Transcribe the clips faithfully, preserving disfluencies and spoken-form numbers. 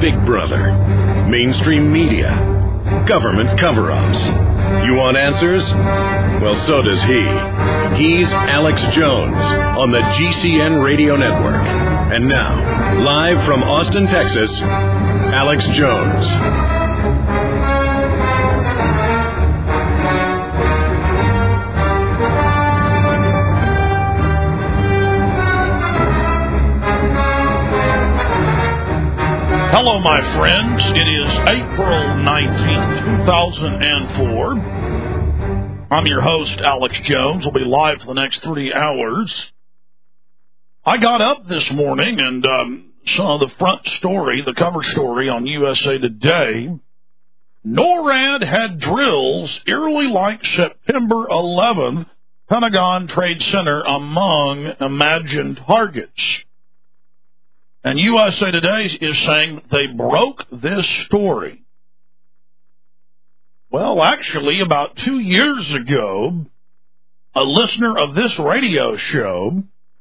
Big Brother, mainstream media, government cover-ups. You want answers? Well, so does he. He's Alex Jones on the G C N Radio Network. And now, live from Austin, Texas, Alex Jones. Hello, my friends. It is April nineteenth, two thousand four. I'm your host, Alex Jones. We'll be live for the next three hours. I got up this morning and um, saw the front story, the cover story on U S A Today. NORAD had drills eerily like September eleventh Pentagon Trade Center among imagined targets. And U S A Today is saying they broke this story. Well, actually, about two years ago, a listener of this radio show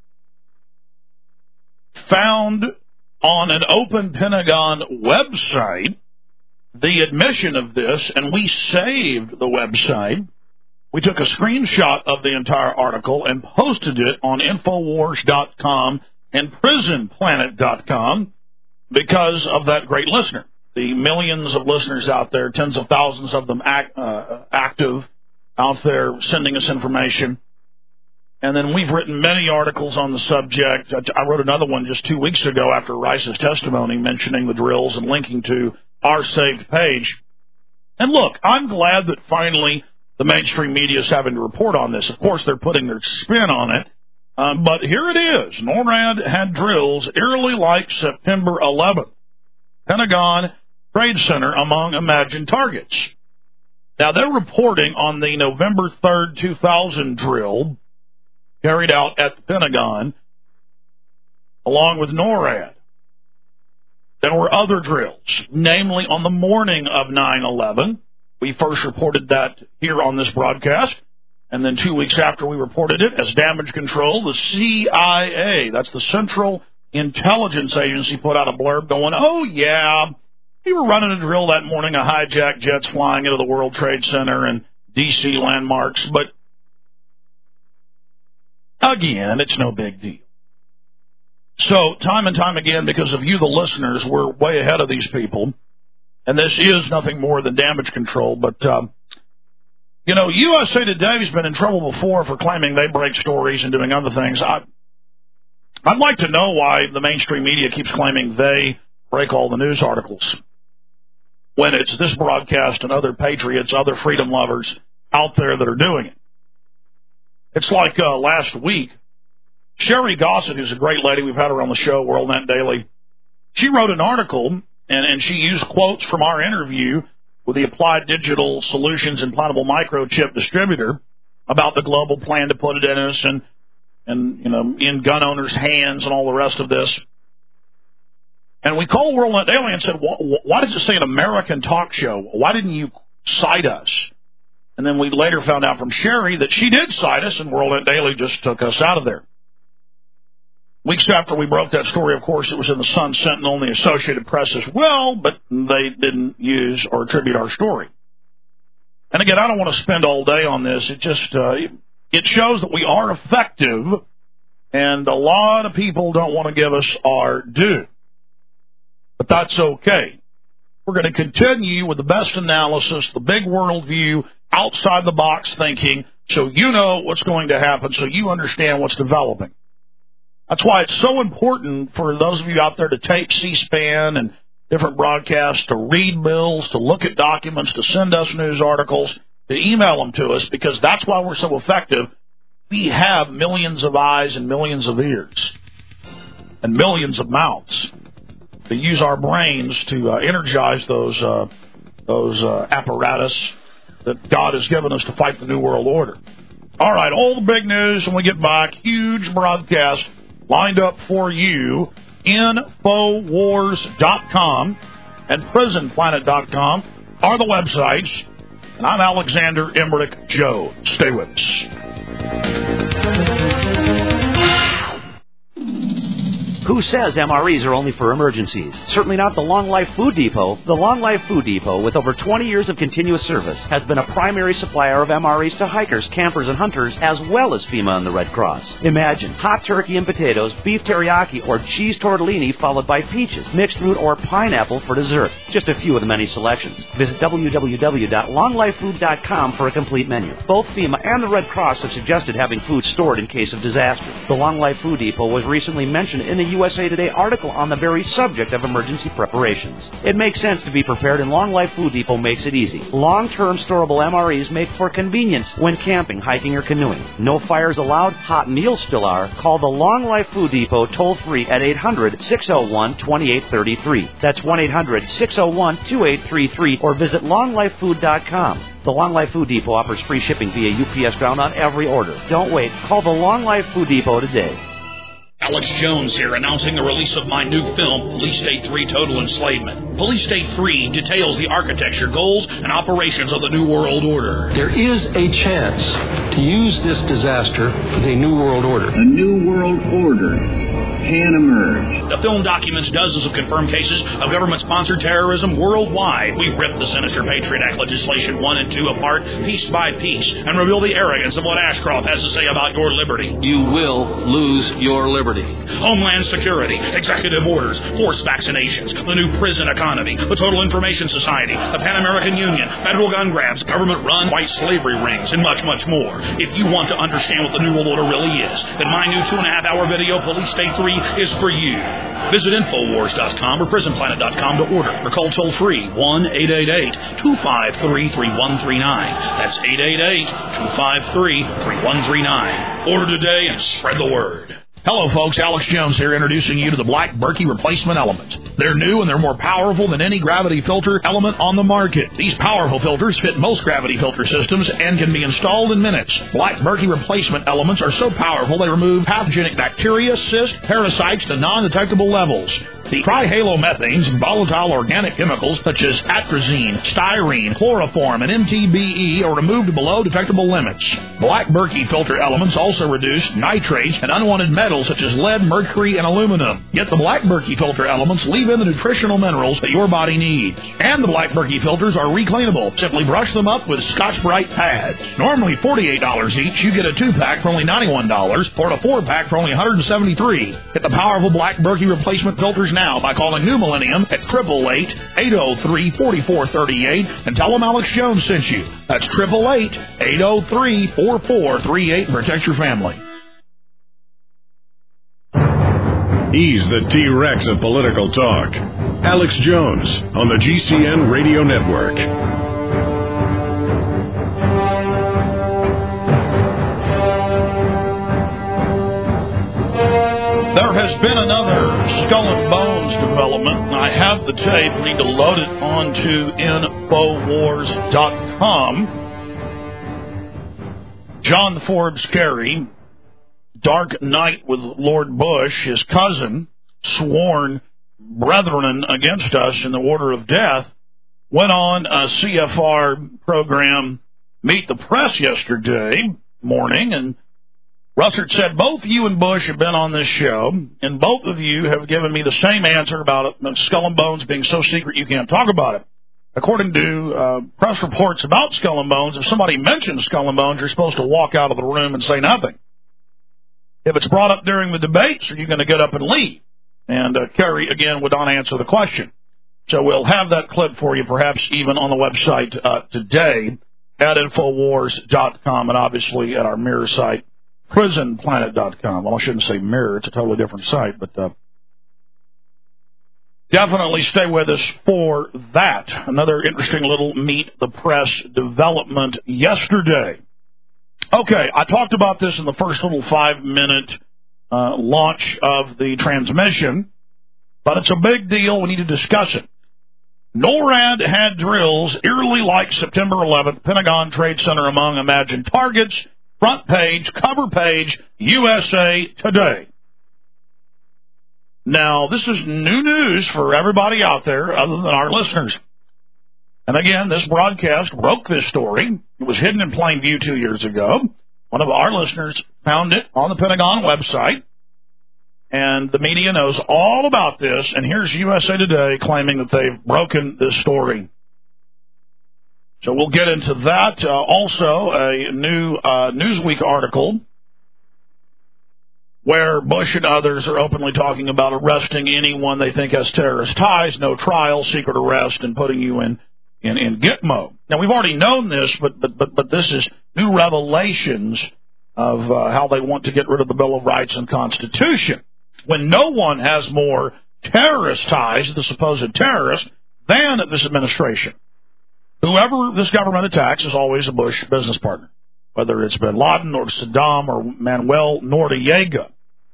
found on an open Pentagon website the admission of this, and we saved the website. We took a screenshot of the entire article and posted it on Infowars dot com and Prison Planet dot com because of that great listener. The millions of listeners out there, tens of thousands of them act, uh, active out there sending us information. And then we've written many articles on the subject. I wrote another one just two weeks ago after Rice's testimony mentioning the drills and linking to our saved page. And look, I'm glad that finally the mainstream media is having to report on this. Of course, they're putting their spin on it. Um, but here it is. NORAD had drills eerily like September eleventh Pentagon Trade Center among imagined targets. Now, they're reporting on the November third, two thousand drill carried out at the Pentagon along with NORAD. There were other drills, namely on the morning of nine eleven. We first reported that here on this broadcast. And then two weeks after we reported it as damage control, the C I A, that's the Central Intelligence Agency, put out a blurb going, oh, yeah, we were running a drill that morning of hijacked jets flying into the World Trade Center and D C landmarks. But, again, it's no big deal. So, time and time again, because of you, the listeners, we're way ahead of these people. And this is nothing more than damage control, but... Um, You know, U S A Today has been in trouble before for claiming they break stories and doing other things. I, I'd like to know why the mainstream media keeps claiming they break all the news articles when it's this broadcast and other patriots, other freedom lovers out there that are doing it. It's like uh, last week, Sherry Gossett, who's a great lady, we've had her on the show, WorldNet Daily, she wrote an article, and, and she used quotes from our interview with the Applied Digital Solutions implantable microchip distributor about the global plan to put it in us and, and you know, in gun owners' hands and all the rest of this. And we called WorldNet Daily and said, why does it say an American talk show? Why didn't you cite us? And then we later found out from Sherry that she did cite us, and WorldNet Daily just took us out of there. Weeks after we broke that story, of course, it was in the Sun Sentinel and the Associated Press as well, but they didn't use or attribute our story. And again, I don't want to spend all day on this. It just uh, it shows that we are effective, and a lot of people don't want to give us our due. But that's okay. We're going to continue with the best analysis, the big world view, outside-the-box thinking, so you know what's going to happen, so you understand what's developing. That's why it's so important for those of you out there to tape C-SPAN and different broadcasts, to read bills, to look at documents, to send us news articles, to email them to us, because that's why we're so effective. We have millions of eyes and millions of ears and millions of mouths to use our brains to uh, energize those, uh, those uh, apparatus that God has given us to fight the New World Order. All right, all the big news when we get back. Huge broadcast lined up for you. Infowars dot com and Prison Planet dot com are the websites. And I'm Alexander Emmerich Jones. Stay with us. Who says M R Es are only for emergencies? Certainly not the Long Life Food Depot. The Long Life Food Depot, with over twenty years of continuous service, has been a primary supplier of M R Es to hikers, campers, and hunters, as well as FEMA and the Red Cross. Imagine hot turkey and potatoes, beef teriyaki, or cheese tortellini, followed by peaches, mixed fruit, or pineapple for dessert. Just a few of the many selections. Visit w w w dot long life food dot com for a complete menu. Both FEMA and the Red Cross have suggested having food stored in case of disaster. The Long Life Food Depot was recently mentioned in the U S A Today article on the very subject of emergency preparations. It makes sense to be prepared, and Long Life Food Depot makes it easy. Long-term storable M R Es make for convenience when camping, hiking, or canoeing. No fires allowed, hot meals still are. Call the Long Life Food Depot toll-free at eight hundred, six oh one, two eight three three. That's one eight hundred, six oh one, two eight three three, or visit long life food dot com. The Long Life Food Depot offers free shipping via U P S ground on every order. Don't wait. Call the Long Life Food Depot today. Alex Jones here, announcing the release of my new film, Police State three Total Enslavement. Police State three details the architecture, goals, and operations of the New World Order. There is a chance to use this disaster for the New World Order. A New World Order can emerge. The film documents dozens of confirmed cases of government-sponsored terrorism worldwide. We rip the sinister Patriot Act legislation one and two apart, piece by piece, and reveal the arrogance of what Ashcroft has to say about your liberty. You will lose your liberty. Homeland Security, executive orders, forced vaccinations, the new prison economy, the Total Information Society, the Pan American Union, federal gun grabs, government-run white slavery rings, and much, much more. If you want to understand what the New World Order really is, then my new two-and-a-half-hour video, Police State three, is for you. Visit Infowars dot com or Prison Planet dot com to order, or call toll-free one eight eight eight, two five three, three one three nine. That's eight eight eight, two five three, three one three nine. Order today and spread the word. Hello, folks. Alex Jones here, introducing you to the Black Berkey Replacement Element. They're new and they're more powerful than any gravity filter element on the market. These powerful filters fit most gravity filter systems and can be installed in minutes. Black Berkey Replacement Elements are so powerful they remove pathogenic bacteria, cysts, parasites to non-detectable levels. The trihalomethanes and volatile organic chemicals such as atrazine, styrene, chloroform, and M T B E are removed to below detectable limits. Black Berkey filter elements also reduce nitrates and unwanted metals such as lead, mercury, and aluminum. Yet the Black Berkey filter elements leave in the nutritional minerals that your body needs. And the Black Berkey filters are recleanable. Simply brush them up with Scotch-Brite pads. Normally forty-eight dollars each, you get a two-pack for only ninety-one dollars or a four-pack for only one hundred seventy-three dollars. Get the powerful Black Berkey replacement filters now by calling New Millennium at eight eight eight, eight oh three, four four three eight and tell them Alex Jones sent you. That's eight eight eight, eight oh three, four four three eight and protect your family. He's the T-Rex of political talk. Alex Jones on the G C N Radio Network. There has been another Skull and Bones development. I have the tape. I need to load it onto Infowars dot com. John Forbes Kerry, Dark Night with Lord Bush, his cousin, sworn brethren against us in the order of death, went on a C F R program, Meet the Press, yesterday morning, and Russert said, both you and Bush have been on this show, and both of you have given me the same answer about it, Skull and Bones being so secret you can't talk about it. According to uh, press reports about Skull and Bones, if somebody mentions Skull and Bones, you're supposed to walk out of the room and say nothing. If it's brought up during the debates, are you going to get up and leave? And uh, Kerry, again, would not answer the question. So we'll have that clip for you, perhaps even on the website uh, today at Infowars dot com and obviously at our mirror site, Prison Planet dot com. Well, I shouldn't say mirror. It's a totally different site, but uh, definitely stay with us for that. Another interesting little Meet the Press development yesterday. Okay, I talked about this in the first little five-minute uh, launch of the transmission, but it's a big deal. We need to discuss it. NORAD had drills eerily like September eleventh, Pentagon Trade Center among imagined targets. Front page, cover page, U S A Today. Now, this is new news for everybody out there other than our listeners. And again, this broadcast broke this story. It was hidden in plain view two years ago. One of our listeners found it on the Pentagon website. And the media knows all about this, and here's U S A Today claiming that they've broken this story. So we'll get into that. Uh, also, a new uh, Newsweek article where Bush and others are openly talking about arresting anyone they think has terrorist ties, no trial, secret arrest, and putting you in, in, in Gitmo. Now, we've already known this, but but but, but this is new revelations of uh, how they want to get rid of the Bill of Rights and Constitution, when no one has more terrorist ties, the supposed terrorists, than this administration. Whoever this government attacks is always a Bush business partner, whether it's bin Laden or Saddam or Manuel Noriega.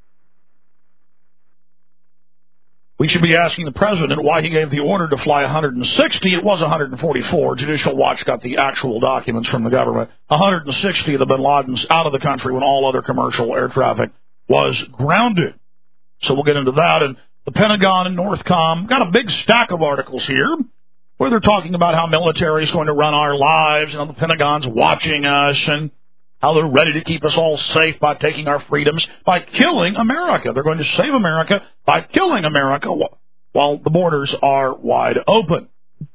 We should be asking the president why he gave the order to fly one hundred sixty. It was one hundred forty-four. Judicial Watch got the actual documents from the government. one hundred sixty of the bin Ladens out of the country when all other commercial air traffic was grounded. So we'll get into that. And the Pentagon and Northcom got a big stack of articles here where they're talking about how military is going to run our lives and how the Pentagon's watching us and how they're ready to keep us all safe by taking our freedoms, by killing America. They're going to save America by killing America while the borders are wide open.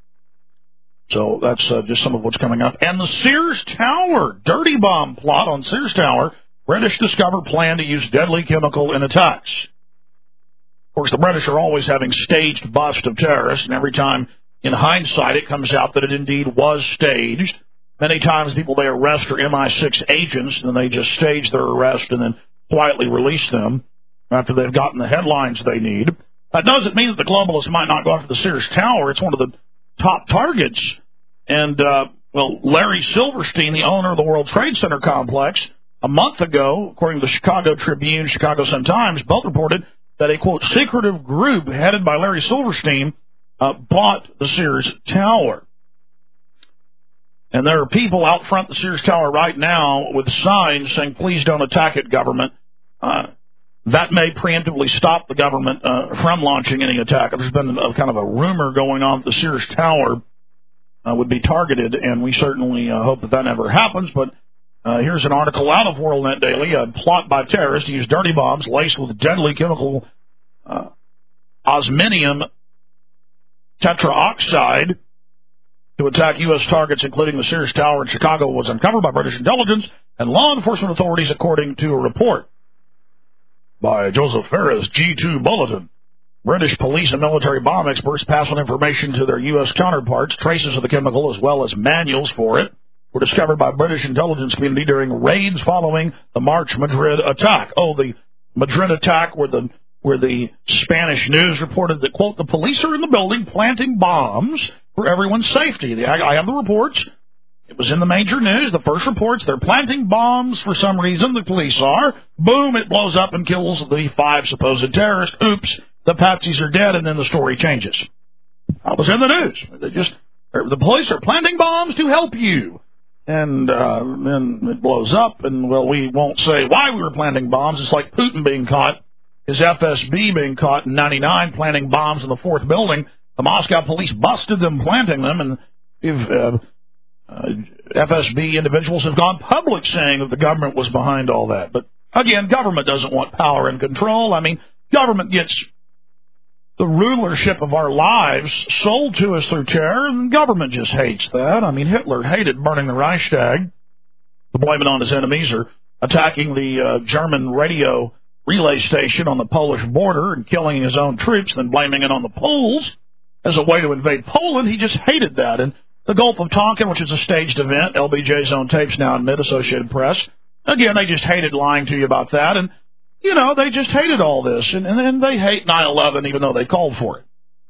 So that's uh, just some of what's coming up. And the Sears Tower, dirty bomb plot on Sears Tower. British discover plan to use deadly chemical in attacks. Of course, the British are always having staged bust of terrorists, and every time, in hindsight, it comes out that it indeed was staged. Many times people they arrest are M I six agents, and they just stage their arrest and then quietly release them after they've gotten the headlines they need. That doesn't mean that the globalists might not go after the Sears Tower. It's one of the top targets. And, uh, well, Larry Silverstein, the owner of the World Trade Center complex, a month ago, according to the Chicago Tribune, Chicago Sun-Times, both reported that a, quote, secretive group headed by Larry Silverstein uh, bought the Sears Tower. And there are people out front the Sears Tower right now with signs saying, please don't attack it, government. Uh, that may preemptively stop the government uh, from launching any attack. There's been a, kind of a rumor going on that the Sears Tower uh, would be targeted, and we certainly uh, hope that that never happens. But uh, here's an article out of WorldNet Daily, a plot by terrorists to use dirty bombs laced with deadly chemical uh, osminium tetraoxide to attack U S targets, including the Sears Tower in Chicago, was uncovered by British intelligence and law enforcement authorities, according to a report by Joseph Ferris, G two Bulletin. British police and military bomb experts pass on information to their U S counterparts. Traces of the chemical, as well as manuals for it, were discovered by British intelligence community during raids following the March Madrid attack. Oh, the Madrid attack where the where the Spanish news reported that, quote, the police are in the building planting bombs for everyone's safety. I have the reports. It was in the major news. The first reports, they're planting bombs for some reason. The police are. Boom, it blows up and kills the five supposed terrorists. Oops, the patsies are dead, and then the story changes. That was in the news. They just, the police are planting bombs to help you. And uh, then it blows up, and, well, we won't say why we were planting bombs. It's like Putin being caught, his F S B being caught in ninety-nine planting bombs in the fourth building. The Moscow police busted them planting them, and if, uh, uh, F S B individuals have gone public saying that the government was behind all that. But, again, government doesn't want power and control. I mean, government gets the rulership of our lives sold to us through terror, and government just hates that. I mean, Hitler hated burning the Reichstag. To blame it on his enemies, or attacking the uh, German radio relay station on the Polish border and killing his own troops, then blaming it on the Poles as a way to invade Poland. He just hated that. And the Gulf of Tonkin, which is a staged event, L B J's own tapes now admit, Associated Press, again, they just hated lying to you about that. And, you know, they just hated all this. And, and, and they hate nine eleven, even though they called for it.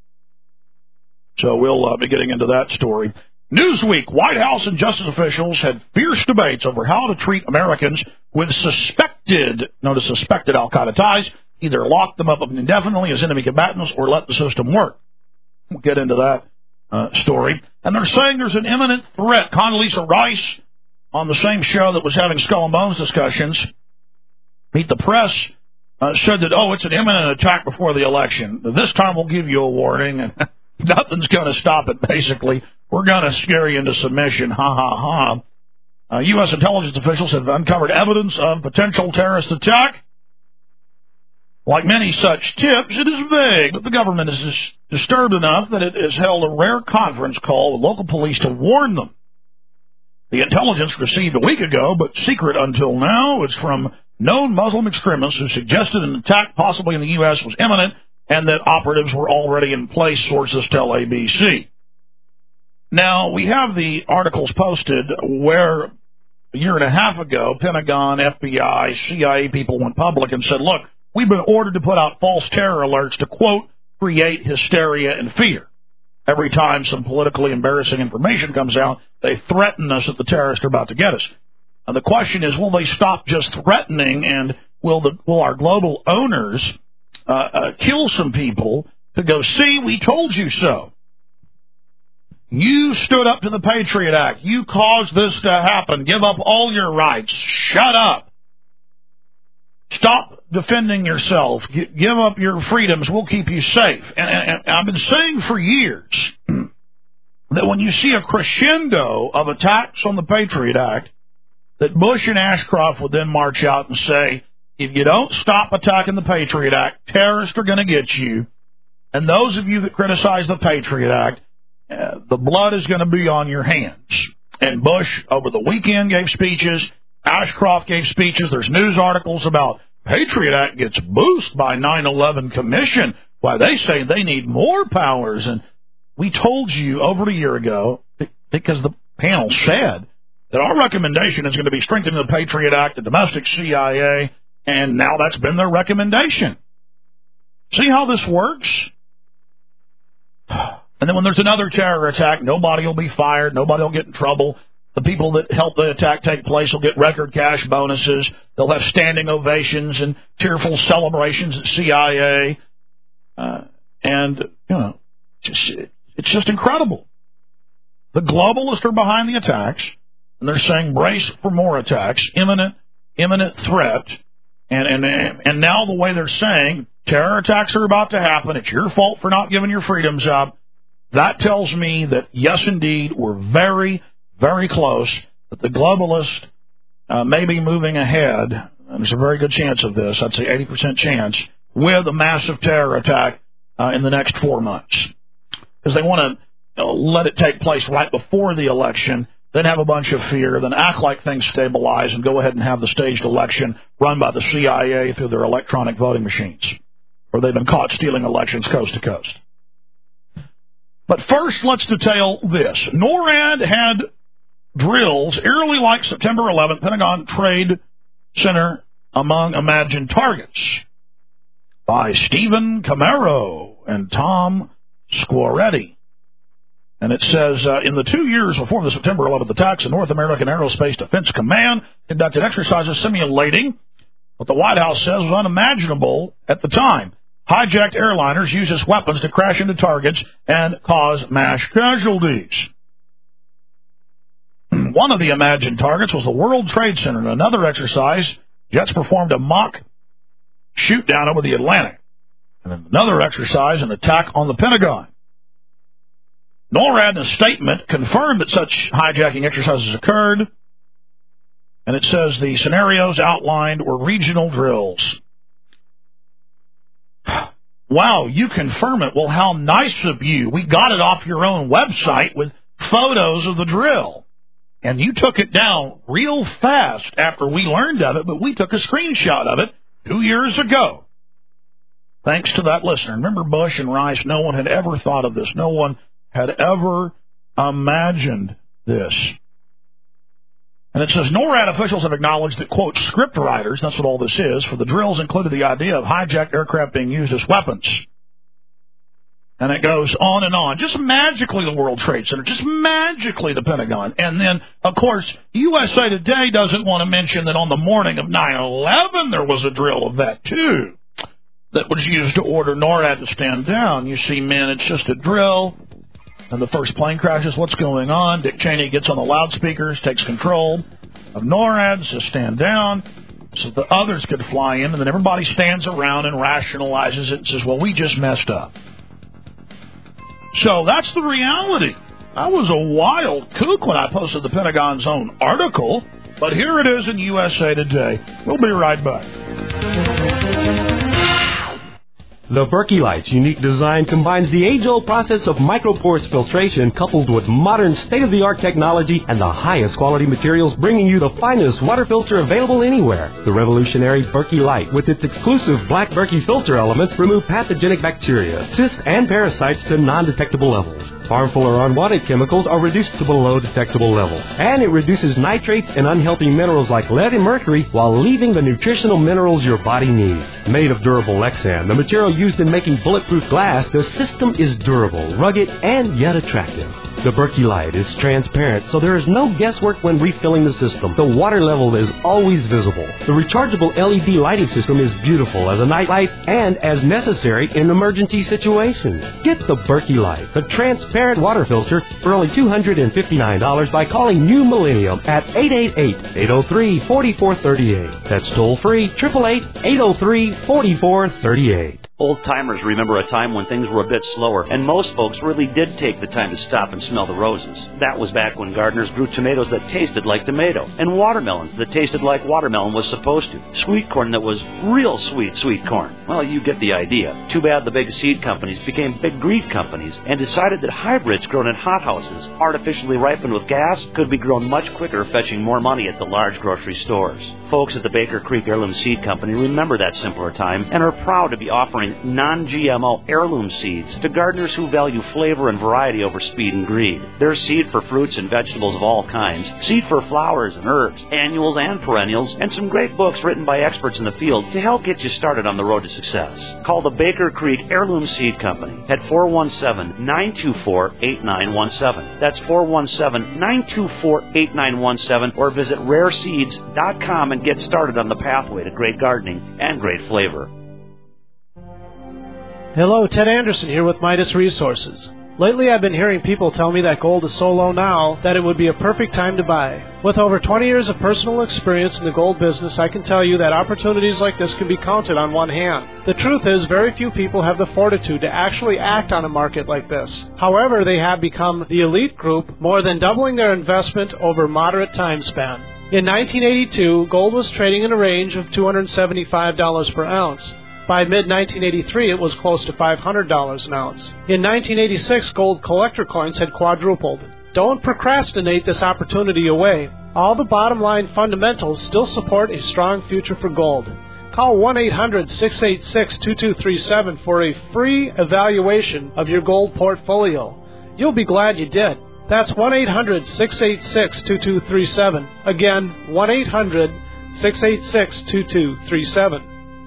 So we'll uh, be getting into that story. Newsweek, White House and justice officials had fierce debates over how to treat Americans with suspected, notice suspected Al-Qaeda ties, either lock them up indefinitely as enemy combatants or let the system work. We'll get into that uh, story. And they're saying there's an imminent threat. Condoleezza Rice, on the same show that was having Skull and Bones discussions, Meet the Press, uh, said that, oh, it's an imminent attack before the election. This time we'll give you a warning, and nothing's going to stop it, basically. We're going to scare you into submission. Ha, ha, ha. Uh, U S intelligence officials have uncovered evidence of potential terrorist attack. Like many such tips, it is vague, but the government is dis- disturbed enough that it has held a rare conference call with local police to warn them. The intelligence received a week ago, but secret until now, is from known Muslim extremists who suggested an attack possibly in the U S was imminent and that operatives were already in place, sources tell A B C. Now, we have the articles posted where a year and a half ago, Pentagon, F B I, C I A people went public and said, look, we've been ordered to put out false terror alerts to, quote, create hysteria and fear. Every time some politically embarrassing information comes out, they threaten us that the terrorists are about to get us. And the question is, will they stop just threatening, and will the will our global owners uh, uh, kill some people to go, see, we told you so. You stood up to the Patriot Act. You caused this to happen. Give up all your rights. Shut up. Stop defending yourself. G- give up your freedoms. We'll keep you safe. And, and, and I've been saying for years that when you see a crescendo of attacks on the Patriot Act, that Bush and Ashcroft would then march out and say, if you don't stop attacking the Patriot Act, terrorists are going to get you. And those of you that criticize the Patriot Act, uh, the blood is going to be on your hands. And Bush, over the weekend, gave speeches. Ashcroft gave speeches. There's news articles about Patriot Act gets boosted by nine eleven Commission. Why, they say they need more powers. And we told you over a year ago, because the panel said that our recommendation is going to be strengthening the Patriot Act, the domestic C I A, and now that's been their recommendation. See how this works? And then when there's another terror attack, nobody will be fired, nobody will get in trouble. The people that help the attack take place will get record cash bonuses. They'll have standing ovations and tearful celebrations at C I A. Uh, and, you know, just, it's just incredible. The globalists are behind the attacks, and they're saying brace for more attacks, imminent, imminent threat. And, and, and now the way they're saying terror attacks are about to happen, it's your fault for not giving your freedoms up, that tells me that, yes, indeed, we're very, very close, that the globalists uh, may be moving ahead, and there's a very good chance of this, I'd say eighty percent chance, with a massive terror attack uh, in the next four months. Because they want to uh, let it take place right before the election, then have a bunch of fear, then act like things stabilize, and go ahead and have the staged election run by the C I A through their electronic voting machines, where they've been caught stealing elections coast to coast. But first, let's detail this. NORAD had drills eerily like September eleventh, Pentagon Trade Center among imagined targets by Stephen Camaro and Tom Squaretti. And it says, uh, in the two years before the September eleventh attacks, the North American Aerospace Defense Command conducted exercises simulating what the White House says was unimaginable at the time. Hijacked airliners use as weapons to crash into targets and cause mass casualties. One of the imagined targets was the World Trade Center. In another exercise, jets performed a mock shoot-down over the Atlantic. And in another exercise, an attack on the Pentagon. NORAD, in a statement, confirmed that such hijacking exercises occurred. And it says the scenarios outlined were regional drills. Wow, you confirm it. Well, how nice of you. We got it off your own website with photos of the drill. And you took it down real fast after we learned of it, but we took a screenshot of it two years ago. Thanks to that listener. Remember Bush and Rice? No one had ever thought of this. No one had ever imagined this. And it says, NORAD officials have acknowledged that, quote, script writers, that's what all this is, for the drills included the idea of hijacked aircraft being used as weapons. And it goes on and on. Just magically the World Trade Center. Just magically the Pentagon. And then, of course, U S A Today doesn't want to mention that on the morning of nine eleven there was a drill of that, too, that was used to order NORAD to stand down. You see, man, it's just a drill. And the first plane crashes. What's going on? Dick Cheney gets on the loudspeakers, takes control of NORAD, says stand down, so the others could fly in, and then everybody stands around and rationalizes it and says, well, we just messed up. So that's the reality. I was a wild kook when I posted the Pentagon's own article, but here it is in U S A Today. We'll be right back. The Berkey Light's unique design combines the age-old process of microporous filtration coupled with modern state-of-the-art technology and the highest quality materials, bringing you the finest water filter available anywhere. The revolutionary Berkey Light, with its exclusive black Berkey filter elements, remove pathogenic bacteria, cysts, and parasites to non-detectable levels. Harmful or unwanted chemicals are reduced to below detectable levels. And it reduces nitrates and unhealthy minerals like lead and mercury while leaving the nutritional minerals your body needs. Made of durable Lexan, the material used in making bulletproof glass, the system is durable, rugged, and yet attractive. The Berkey Light is transparent, so there is no guesswork when refilling the system. The water level is always visible. The rechargeable L E D lighting system is beautiful as a night light and as necessary in emergency situations. Get the Berkey Light, the transparent water filter, for only two hundred fifty-nine dollars by calling New Millennium at eight eight eight, eight oh three, four four three eight. That's toll-free, eight eight eight, eight oh three, four four three eight. Old-timers remember a time when things were a bit slower, and most folks really did take the time to stop and smell the roses. That was back when gardeners grew tomatoes that tasted like tomato, and watermelons that tasted like watermelon was supposed to, sweet corn that was real sweet sweet corn. Well, you get the idea. Too bad the big seed companies became big greed companies and decided that hybrids grown in hothouses, artificially ripened with gas, could be grown much quicker, fetching more money at the large grocery stores. Folks at the Baker Creek Heirloom Seed Company remember that simpler time and are proud to be offering non-G M O heirloom seeds to gardeners who value flavor and variety over speed and greed. There's seed for fruits and vegetables of all kinds, seed for flowers and herbs, annuals and perennials, and some great books written by experts in the field to help get you started on the road to success. Call the Baker Creek Heirloom Seed Company at four one seven, nine two four, eight nine one seven. That's four one seven, nine two four, eight nine one seven, or visit rare seeds dot com and get started on the pathway to great gardening and great flavor. Hello, Ted Anderson here with Midas Resources. Lately I've been hearing people tell me that gold is so low now that it would be a perfect time to buy. With over twenty years of personal experience in the gold business, I can tell you that opportunities like this can be counted on one hand. The truth is, very few people have the fortitude to actually act on a market like this. However, they have become the elite group, more than doubling their investment over a moderate time span. In nineteen eighty-two, gold was trading in a range of two hundred seventy-five dollars per ounce. By mid nineteen eighty-three, it was close to five hundred dollars an ounce. In nineteen eighty-six, gold collector coins had quadrupled. Don't procrastinate this opportunity away. All the bottom line fundamentals still support a strong future for gold. Call one eight hundred, six eight six, two two three seven for a free evaluation of your gold portfolio. You'll be glad you did. That's one eight hundred, six eight six, two two three seven. Again, one eight hundred, six eight six, two two three seven.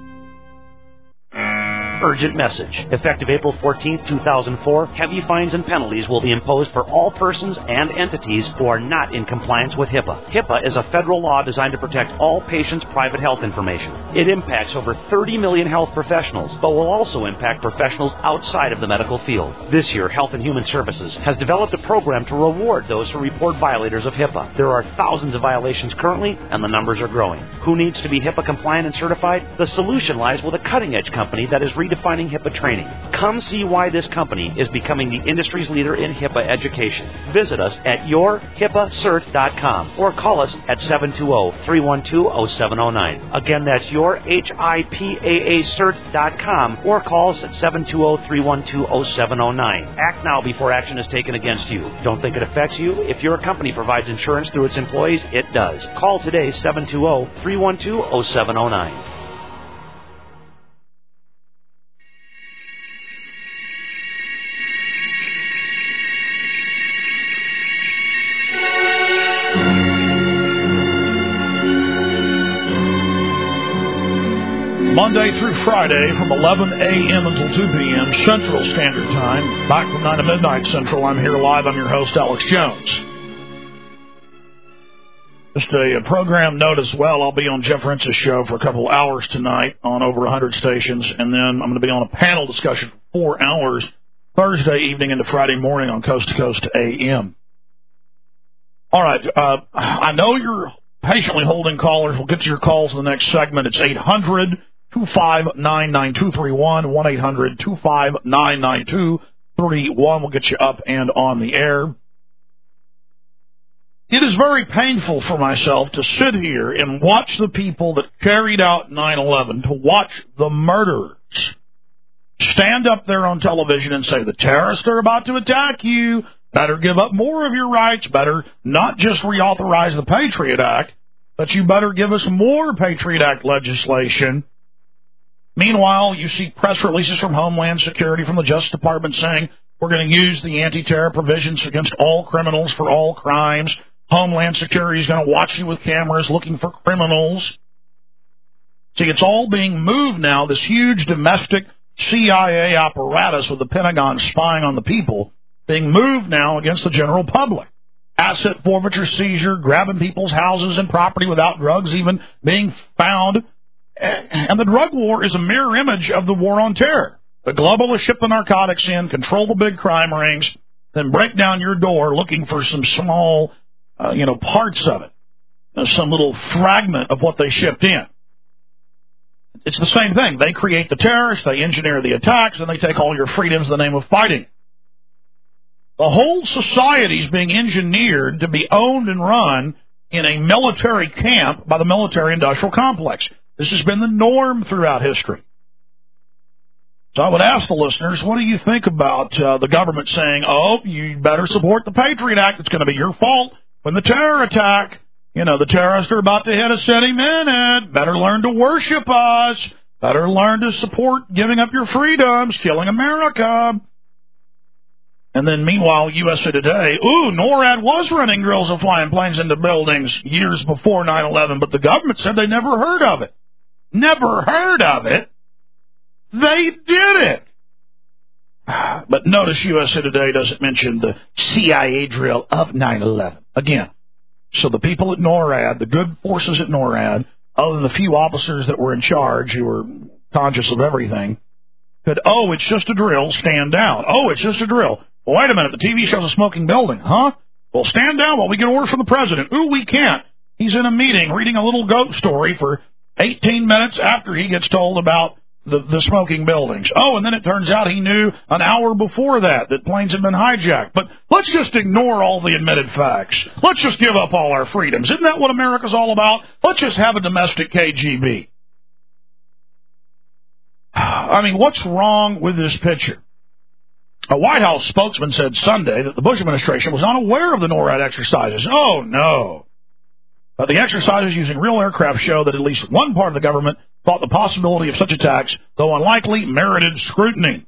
Urgent message. Effective April fourteenth, two thousand four, heavy fines and penalties will be imposed for all persons and entities who are not in compliance with HIPAA. HIPAA is a federal law designed to protect all patients' private health information. It impacts over thirty million health professionals, but will also impact professionals outside of the medical field. This year, Health and Human Services has developed a program to reward those who report violators of HIPAA. There are thousands of violations currently, and the numbers are growing. Who needs to be HIPAA compliant and certified? The solution lies with a cutting-edge company that is redefining HIPAA training. Come see why this company is becoming the industry's leader in HIPAA education. Visit us at your hipaa cert dot com or call us at seven two zero, three one two, zero seven zero nine. Again, that's your H I P A A cert dot com or call us at seven two zero, three one two, zero seven zero nine. Act now before action is taken against you. Don't think it affects you? If your company provides insurance through its employees, it does. Call today, seven two zero, three one two, zero seven zero nine. Monday through Friday from eleven a.m. until two p.m. Central Standard Time. Back from nine to midnight Central. I'm here live. I'm your host, Alex Jones. Just a, a program note as well. I'll be on Jeff Rentz's show for a couple hours tonight on over one hundred stations, and then I'm going to be on a panel discussion for four hours Thursday evening into Friday morning on Coast to Coast A M. All right. Uh, I know you're patiently holding callers. We'll get to your calls in the next segment. It's eight hundred, two five nine, nine two three one, one eight hundred, two five nine, nine two three one. We'll get you up and on the air. It is very painful for myself to sit here and watch the people that carried out nine eleven, to watch the murderers stand up there on television and say, the terrorists are about to attack you, better give up more of your rights, better not just reauthorize the Patriot Act, but you better give us more Patriot Act legislation. Meanwhile, you see press releases from Homeland Security, from the Justice Department saying, we're going to use the anti-terror provisions against all criminals for all crimes. Homeland Security is going to watch you with cameras looking for criminals. See, it's all being moved now, this huge domestic C I A apparatus with the Pentagon spying on the people, being moved now against the general public. Asset forfeiture, seizure, grabbing people's houses and property without drugs even being found. And the drug war is a mirror image of the war on terror. The globalists ship the narcotics in, control the big crime rings, then break down your door looking for some small, uh, you know, parts of it, uh, some little fragment of what they shipped in. It's the same thing. They create the terrorists, they engineer the attacks, and they take all your freedoms in the name of fighting. The whole society is being engineered to be owned and run in a military camp by the military-industrial complex. This has been the norm throughout history. So I would ask the listeners, what do you think about uh, the government saying, oh, you better support the Patriot Act, it's going to be your fault when the terror attack, you know, the terrorists are about to hit us any minute, better learn to worship us, better learn to support giving up your freedoms, killing America. And then meanwhile, U S A Today, ooh, NORAD was running drills of flying planes into buildings years before nine eleven, but the government said they never heard of it. Never heard of it. They did it. But notice U S A Today doesn't mention the C I A drill of nine eleven. Again, so the people at NORAD, the good forces at NORAD, other than the few officers that were in charge who were conscious of everything, said, oh, it's just a drill, stand down. Oh, it's just a drill. Well, wait a minute, the T V shows a smoking building, huh? Well, stand down while we get orders from the president. Ooh, we can't. He's in a meeting reading a little goat story for eighteen minutes after he gets told about the, the smoking buildings. Oh, and then it turns out he knew an hour before that that planes had been hijacked. But let's just ignore all the admitted facts. Let's just give up all our freedoms. Isn't that what America's all about? Let's just have a domestic K G B. I mean, what's wrong with this picture? A White House spokesman said Sunday that the Bush administration was unaware of the NORAD exercises. Oh, no. But the exercises using real aircraft show that at least one part of the government thought the possibility of such attacks, though unlikely, merited scrutiny.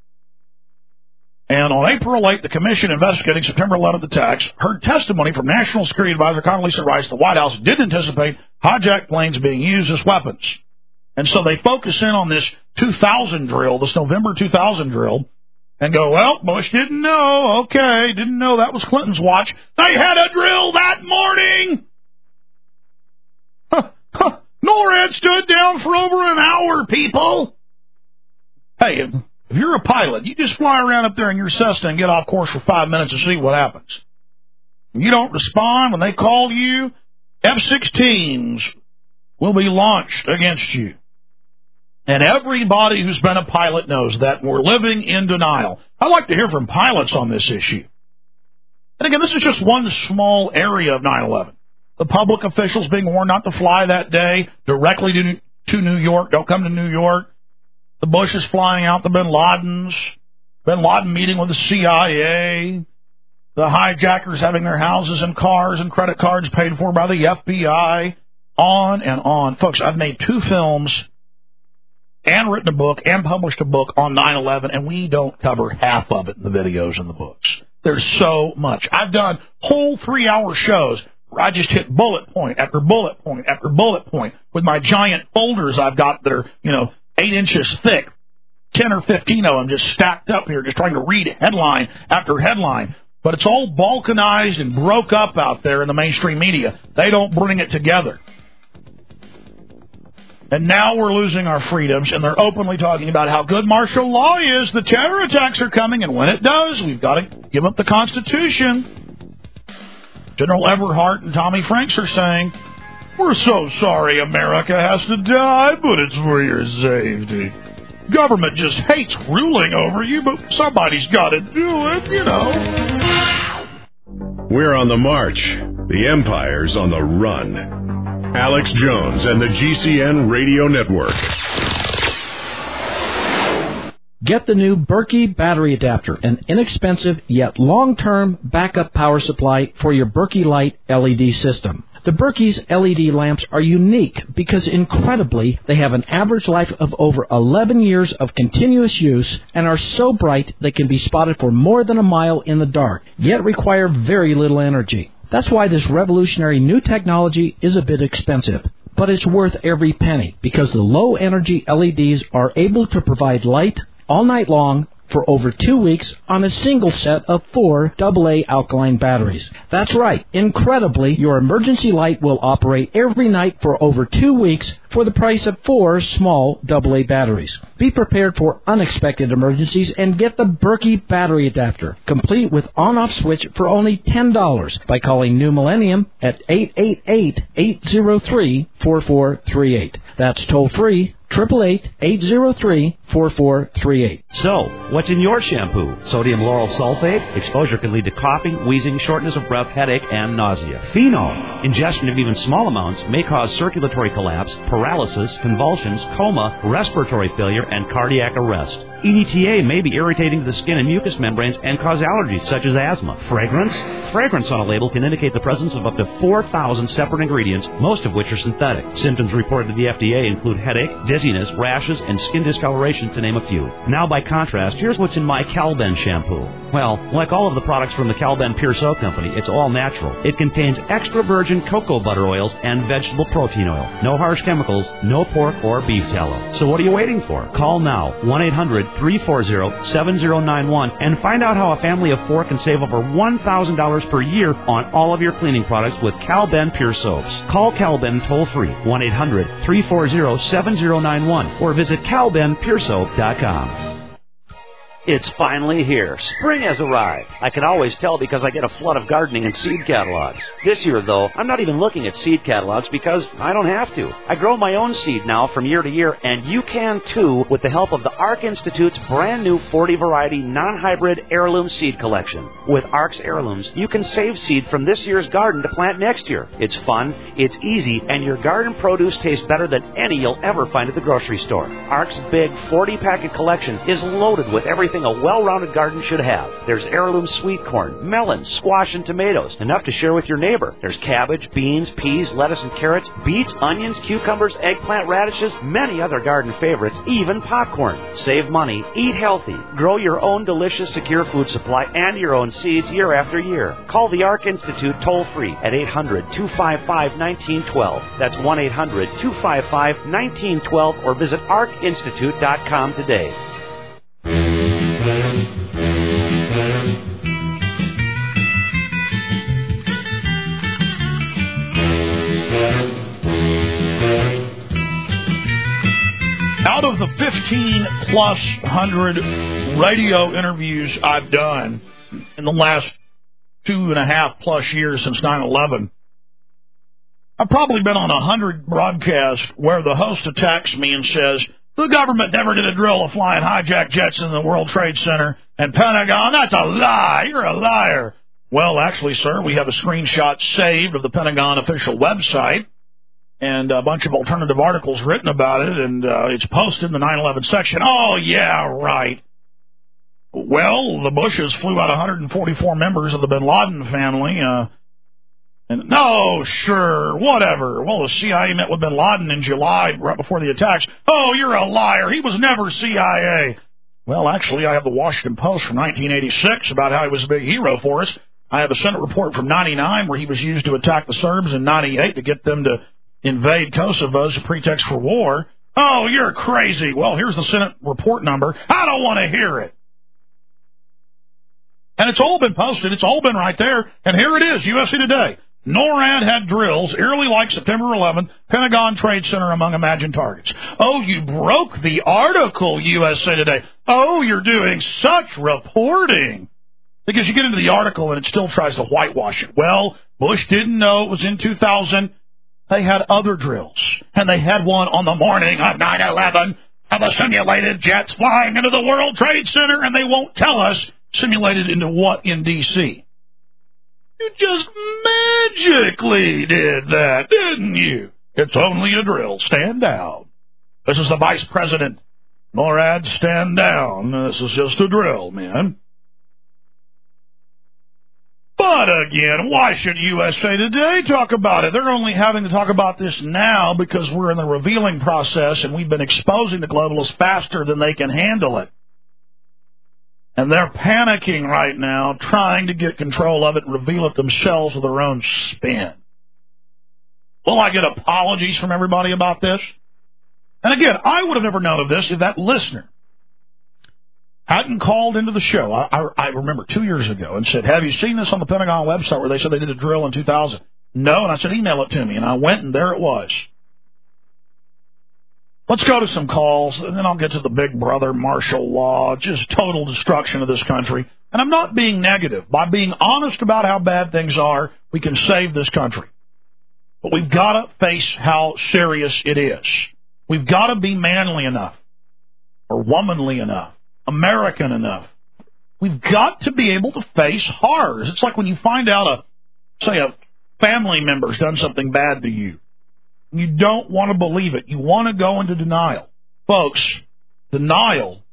And on April eighth, the commission investigating September eleventh attacks heard testimony from National Security Advisor Condoleezza Rice. The White House did anticipate hijacked planes being used as weapons. And so they focus in on this two thousand drill, this November two thousand drill, and go, well, Bush didn't know. Okay, didn't know that was Clinton's watch. They had a drill that morning. Huh, huh. NORAD stood down for over an hour, people. Hey, if, if you're a pilot, you just fly around up there in your Cessna and get off course for five minutes and see what happens. You don't respond when they call you, F sixteens will be launched against you. And everybody who's been a pilot knows that. We're living in denial. I'd like to hear from pilots on this issue. And again, this is just one small area of nine eleven. The public officials being warned not to fly that day directly to, to New York. Don't come to New York. The Bushes flying out the Bin Ladens. Bin Laden meeting with the C I A. The hijackers having their houses and cars and credit cards paid for by the F B I. On and on. Folks, I've made two films and written a book and published a book on nine eleven, and we don't cover half of it in the videos and the books. There's so much. I've done whole three-hour shows where I just hit bullet point after bullet point after bullet point with my giant folders I've got that are, you know, eight inches thick, ten or fifteen of them just stacked up here, just trying to read headline after headline. But it's all balkanized and broke up out there in the mainstream media. They don't bring it together. And now we're losing our freedoms, and they're openly talking about how good martial law is. The terror attacks are coming, and when it does, we've got to give up the Constitution. General Everhart and Tommy Franks are saying, we're so sorry America has to die, but it's for your safety. Government just hates ruling over you, but somebody's got to do it, you know. We're on the march. The Empire's on the run. Alex Jones and the G C N Radio Network. Get the new Berkey battery adapter, an inexpensive yet long-term backup power supply for your Berkey Light L E D system. The Berkey's L E D lamps are unique because, incredibly, they have an average life of over eleven years of continuous use and are so bright they can be spotted for more than a mile in the dark, yet require very little energy. That's why this revolutionary new technology is a bit expensive. But it's worth every penny because the low-energy L E Ds are able to provide light all night long for over two weeks on a single set of four double A alkaline batteries. That's right. Incredibly, your emergency light will operate every night for over two weeks for the price of four small double A batteries. Be prepared for unexpected emergencies and get the Berkey battery adapter, complete with on-off switch for only ten dollars by calling New Millennium at eight eight eight, eight zero three, four four three eight. That's toll-free, eight eight eight, eight zero three, four four three eight. So, what's in your shampoo? Sodium lauryl sulfate? Exposure can lead to coughing, wheezing, shortness of breath, headache, and nausea. Phenol? Ingestion of even small amounts may cause circulatory collapse, paralysis, convulsions, coma, respiratory failure, and cardiac arrest. E D T A may be irritating to the skin and mucous membranes and cause allergies such as asthma. Fragrance? Fragrance on a label can indicate the presence of up to four thousand separate ingredients, most of which are synthetic. Symptoms reported to the F D A include headache, dizziness, rashes, and skin discoloration, to name a few. Now, by contrast, here's what's in my Calben shampoo. Well, like all of the products from the Calben Pure Soap Company, it's all natural. It contains extra virgin cocoa butter oils and vegetable protein oil. No harsh chemicals, no pork or beef tallow. So what are you waiting for? Call now, one eight hundred, three four zero, seven zero nine one, and find out how a family of four can save over one thousand dollars per year on all of your cleaning products with Calben Pure Soaps. Call Calben toll-free, one eight hundred, three four zero, seven zero nine one, or visit calben pure soap dot com. It's finally here. Spring has arrived. I can always tell because I get a flood of gardening and seed catalogs. This year, though, I'm not even looking at seed catalogs because I don't have to. I grow my own seed now from year to year, and you can too with the help of the ARC Institute's brand new forty variety non-hybrid heirloom seed collection. With ARC's heirlooms, you can save seed from this year's garden to plant next year. It's fun, it's easy, and your garden produce tastes better than any you'll ever find at the grocery store. ARC's big forty packet collection is loaded with everything a well-rounded garden should have. There's heirloom sweet corn, melons, squash, and tomatoes, enough to share with your neighbor. There's cabbage, beans, peas, lettuce, and carrots, beets, onions, cucumbers, eggplant, radishes, many other garden favorites, even popcorn. Save money, eat healthy, grow your own delicious, secure food supply and your own seeds year after year. Call the ARC Institute toll-free at eight hundred, two five five, one nine one two. That's one eight hundred, two five five, one nine one two, or visit arc institute dot com today. Out of the fifteen plus hundred radio interviews I've done in the last two and a half plus years since nine eleven, I've probably been on a hundred broadcasts where the host attacks me and says, the government never did a drill of flying hijacked jets in the World Trade Center and Pentagon. That's a lie. You're a liar. Well, actually, sir, we have a screenshot saved of the Pentagon official website and a bunch of alternative articles written about it, and uh, it's posted in the nine eleven section. Oh, yeah, right. Well, the Bushes flew out one hundred forty-four members of the bin Laden family. Uh, and no, sure, whatever. Well, the C I A met with bin Laden in July, right before the attacks. Oh, you're a liar. He was never C I A. Well, actually, I have the Washington Post from nineteen eighty-six about how he was a big hero for us. I have a Senate report from ninety-nine where he was used to attack the Serbs in ninety-eight to get them to invade Kosovo as a pretext for war. Oh, you're crazy. Well, here's the Senate report number. I don't want to hear it. And it's all been posted. It's all been right there. And here it is, U S A Today. NORAD had drills, eerily like September eleventh, Pentagon Trade Center among imagined targets. Oh, you broke the article, U S A Today. Oh, you're doing such reporting. Because you get into the article and it still tries to whitewash it. Well, Bush didn't know it was in two thousand. They had other drills. And they had one on the morning of nine eleven of the simulated jets flying into the World Trade Center, and they won't tell us simulated into what in D C You just magically did that, didn't you? It's only a drill. Stand down. This is the Vice President NORAD, stand down. This is just a drill, man. But again, why should U S A Today talk about it? They're only having to talk about this now because we're in the revealing process and we've been exposing the globalists faster than they can handle it. And they're panicking right now, trying to get control of it and reveal it themselves with their own spin. Will I get apologies from everybody about this? And again, I would have never known of this if that listener hadn't called into the show. I, I, I remember two years ago and said, have you seen this on the Pentagon website where they said they did a drill in two thousand? No, and I said, email it to me. And I went, and there it was. Let's go to some calls, and then I'll get to the big brother martial law, just total destruction of this country. And I'm not being negative. By being honest about how bad things are, we can save this country. But we've got to face how serious it is. We've got to be manly enough, or womanly enough, American enough. We've got to be able to face horrors. It's like when you find out a, say, a family member's done something bad to you. You don't want to believe it. You want to go into denial. Folks, denial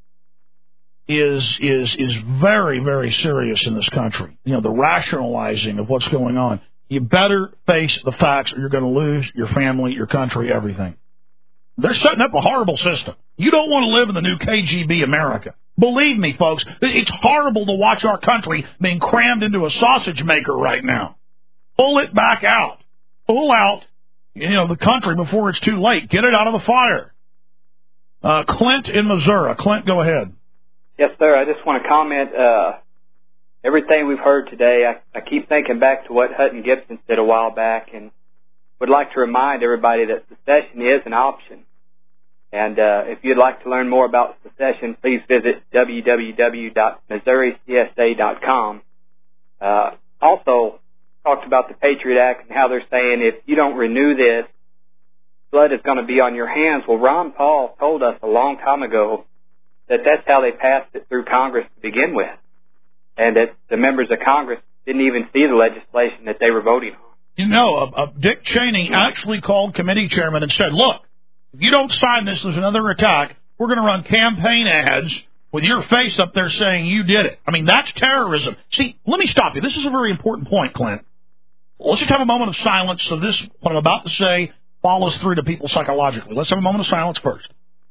is is is very, very serious in this country. You know, the rationalizing of what's going on. You better face the facts or you're going to lose your family, your country, everything. They're setting up a horrible system. You don't want to live in the new K G B America. Believe me, folks, it's horrible to watch our country being crammed into a sausage maker right now. Pull it back out. Pull out, you know, the country before it's too late. Get it out of the fire. Uh, Clint in Missouri. Clint, go ahead. Yes, sir. I just want to comment. Uh, everything we've heard today, I, I keep thinking back to what Hutton Gibson said a while back, and would like to remind everybody that secession is an option. And uh, if you'd like to learn more about secession, please visit w w w dot missouri c s a dot com. Uh, also, talked about the Patriot Act and how they're saying if you don't renew this, blood is going to be on your hands. Well, Ron Paul told us a long time ago that that's how they passed it through Congress to begin with, and that the members of Congress didn't even see the legislation that they were voting on. You know, uh, uh, Dick Cheney actually called committee chairman and said, look, if you don't sign this, there's another attack. We're going to run campaign ads with your face up there saying you did it. I mean, that's terrorism. See, let me stop you. This is a very important point, Clint. Let's just have a moment of silence so this, what I'm about to say, follows through to people psychologically. Let's have a moment of silence first.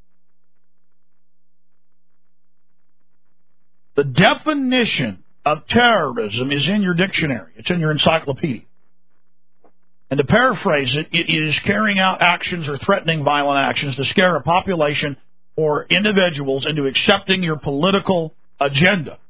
The definition of terrorism is in your dictionary. It's in your encyclopedia. And to paraphrase it, it is carrying out actions or threatening violent actions to scare a population or individuals into accepting your political agenda.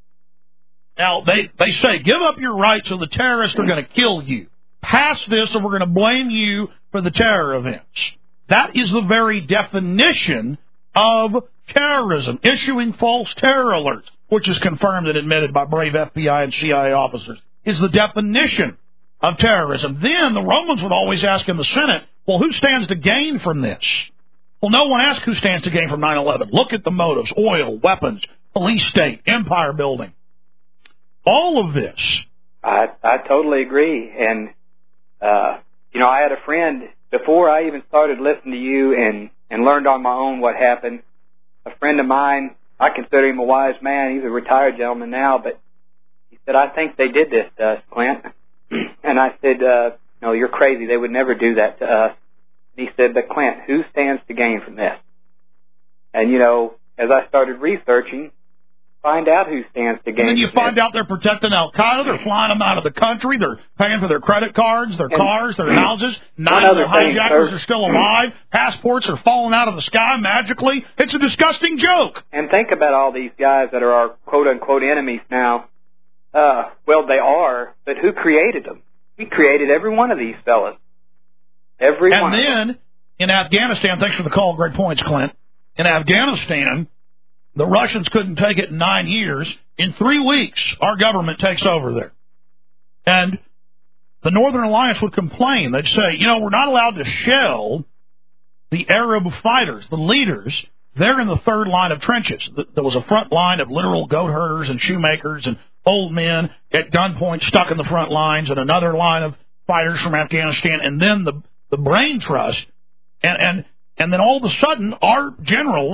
Now, they, they say, give up your rights or the terrorists are going to kill you. Pass this or we're going to blame you for the terror events. That is the very definition of terrorism, issuing false terror alerts, which is confirmed and admitted by brave F B I and C I A officers, is the definition of terrorism. Then the Romans would always ask in the Senate, well, who stands to gain from this? Well, no one asked who stands to gain from nine eleven. Look at the motives: oil, weapons, police state, empire building. All of this. I, I totally agree. And, uh, you know, I had a friend, before I even started listening to you and, and learned on my own what happened, a friend of mine, I consider him a wise man. He's a retired gentleman now, but he said, I think they did this to us, Clint. And I said, uh, no, you're crazy. They would never do that to us. And he said, but Clint, who stands to gain from this? And, you know, as I started researching, find out who stands to gain. And then you find out they're protecting Al-Qaeda. They're flying them out of the country. They're paying for their credit cards, their and cars, their houses. Nine of their hijackers thing, are still alive. Passports are falling out of the sky magically. It's a disgusting joke. And think about all these guys that are our quote-unquote enemies now. Uh, well, they are, but who created them? He created every one of these fellas. Every and one. And then, in Afghanistan, thanks for the call, great points, Clint. In Afghanistan, the Russians couldn't take it in nine years. In three weeks, our government takes over there. And the Northern Alliance would complain. They'd say, you know, we're not allowed to shell the Arab fighters, the leaders. They're in the third line of trenches. There was a front line of literal goat herders and shoemakers and old men at gunpoint stuck in the front lines, and another line of fighters from Afghanistan, and then the, the brain trust. And, and, and then all of a sudden, our generals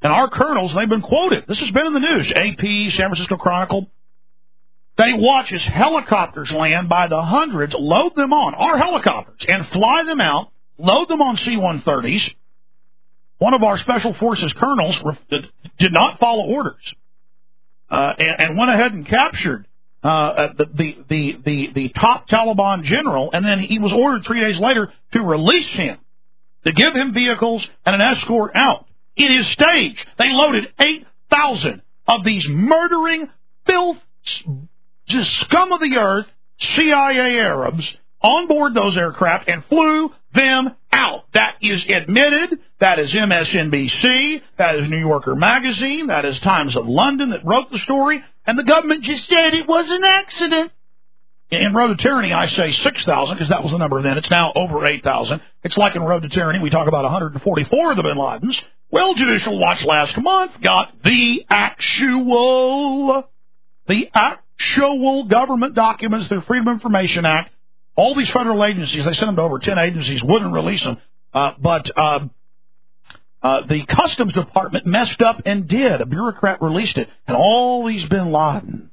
And our colonels, they've been quoted. This has been in the news. A P, San Francisco Chronicle. They watch as helicopters land by the hundreds, load them on, our helicopters, and fly them out, load them on C one thirties. One of our Special Forces colonels did not follow orders uh, and, and went ahead and captured uh, the, the, the, the, the top Taliban general, and then he was ordered three days later to release him, to give him vehicles and an escort out. It is staged. They loaded eight thousand of these murdering, filth, just scum of the earth, C I A Arabs on board those aircraft and flew them out. That is admitted. That is M S N B C. That is New Yorker Magazine. That is Times of London that wrote the story. And the government just said it was an accident. In Road to Tyranny, I say six thousand because that was the number then. It's now over eight thousand. It's like in Road to Tyranny, we talk about one hundred forty-four of the Bin Ladens. Well, Judicial Watch last month got the actual, the actual government documents through Freedom of Information Act. All these federal agencies, they sent them to over ten agencies, wouldn't release them. Uh, but uh, uh, the Customs Department messed up and did. A bureaucrat released it. And all these Bin Ladens,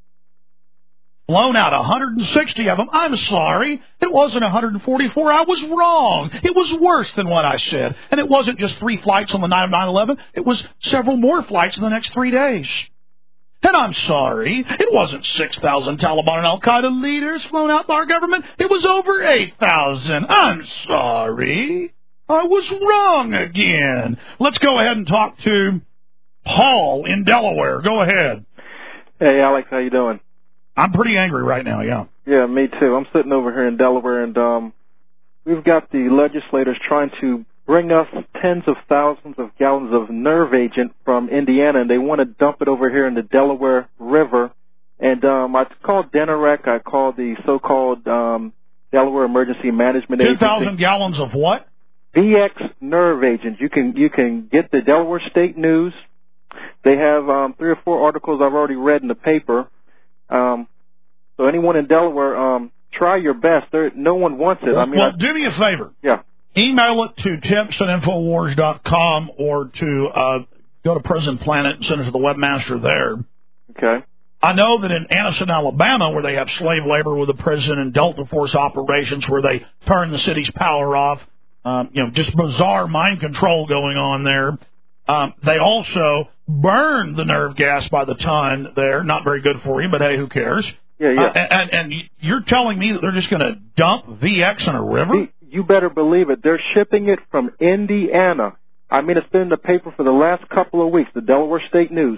flown out one hundred sixty of them. I'm sorry. It wasn't one hundred forty-four. I was wrong. It was worse than what I said. And it wasn't just three flights on the night of nine eleven. It was several more flights in the next three days. And I'm sorry, it wasn't six thousand Taliban and Al-Qaeda leaders flown out by our government. It was over eight thousand. I'm sorry. I was wrong again. Let's go ahead and talk to Paul in Delaware. Go ahead. Hey, Alex, how you doing? I'm pretty angry right now, yeah. Yeah, me too. I'm sitting over here in Delaware, and um, we've got the legislators trying to bring us tens of thousands of gallons of nerve agent from Indiana, and they want to dump it over here in the Delaware River. And um, I called DENEREC. I called the so-called um, Delaware Emergency Management Agency. two thousand gallons of what? V X nerve agent. You can you can get the Delaware State News. They have um, three or four articles I've already read in the paper. Um, so anyone in Delaware, um, try your best. There, no one wants it. Well, I mean, well I, do me a favor. Yeah. Email it to temps at infowars dot com or to uh, go to Prison Planet and send it to the webmaster there. Okay. I know that in Anniston, Alabama, where they have slave labor with the prison and Delta Force operations where they turn the city's power off, um, you know, just bizarre mind control going on there. Um, they also burn the nerve gas by the ton there. Not very good for you, but hey, who cares? Yeah, yeah. Uh, and, and you're telling me that they're just going to dump V X in a river? You better believe it. They're shipping it from Indiana. I mean, it's been in the paper for the last couple of weeks, the Delaware State News.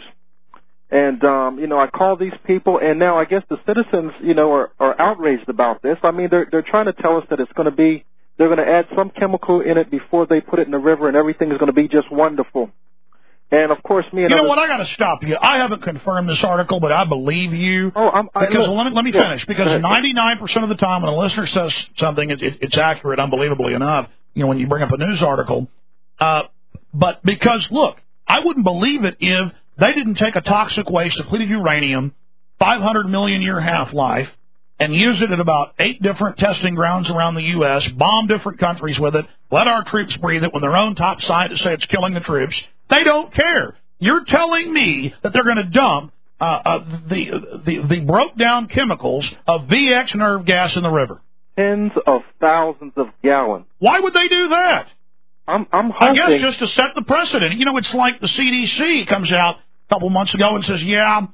And, um, you know, I call these people, and now I guess the citizens, you know, are, are outraged about this. I mean, they're, they're trying to tell us that it's going to be, they're going to add some chemical in it before they put it in the river, and everything is going to be just wonderful. And, of course, me and You know others, what? I got to stop you. I haven't confirmed this article, but I believe you. Oh, I'm, I, because look, let me, let me yeah, finish. Because ninety-nine percent of the time when a listener says something, it, it, it's accurate, unbelievably enough, you know, when you bring up a news article. Uh, but because, look, I wouldn't believe it if they didn't take a toxic waste, depleted uranium, five hundred million year half-life, and use it at about eight different testing grounds around the U S, bomb different countries with it, let our troops breathe it when their own top scientists say it's killing the troops. They don't care. You're telling me that they're going to dump uh, uh, the, the the broke-down chemicals of V X nerve gas in the river? Tens of thousands of gallons. Why would they do that? I'm, I'm hoping. I guess just to set the precedent. You know, it's like the C D C comes out a couple months ago and says, yeah,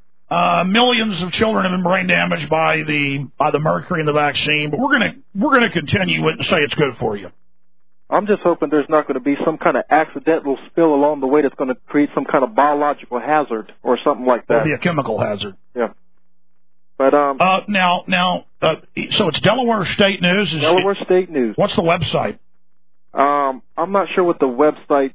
uh, millions of children have been brain damaged by the by the mercury in the vaccine, but we're going to we're going to continue it and say it's good for you. I'm just hoping there's not going to be some kind of accidental spill along the way that's going to create some kind of biological hazard or something like that. It'll be a chemical hazard. Yeah. But um. Uh, now, now, uh, so it's Delaware State News. Is Delaware it, State News. What's the website? Um, I'm not sure what the website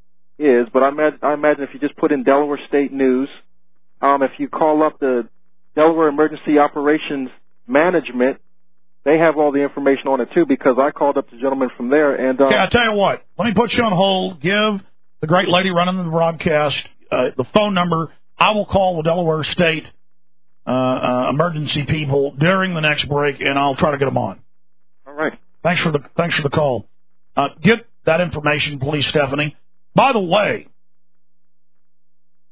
is, but I imagine, I imagine if you just put in Delaware State News, um, if you call up the Delaware Emergency Operations Management, they have all the information on it, too, because I called up the gentleman from there. And um, yeah, I tell you what. Let me put you on hold. Give the great lady running the broadcast uh, the phone number. I will call the Delaware State uh, uh, emergency people during the next break, and I'll try to get them on. All right. Thanks for the thanks for the call. Uh, get that information, please, Stephanie. By the way,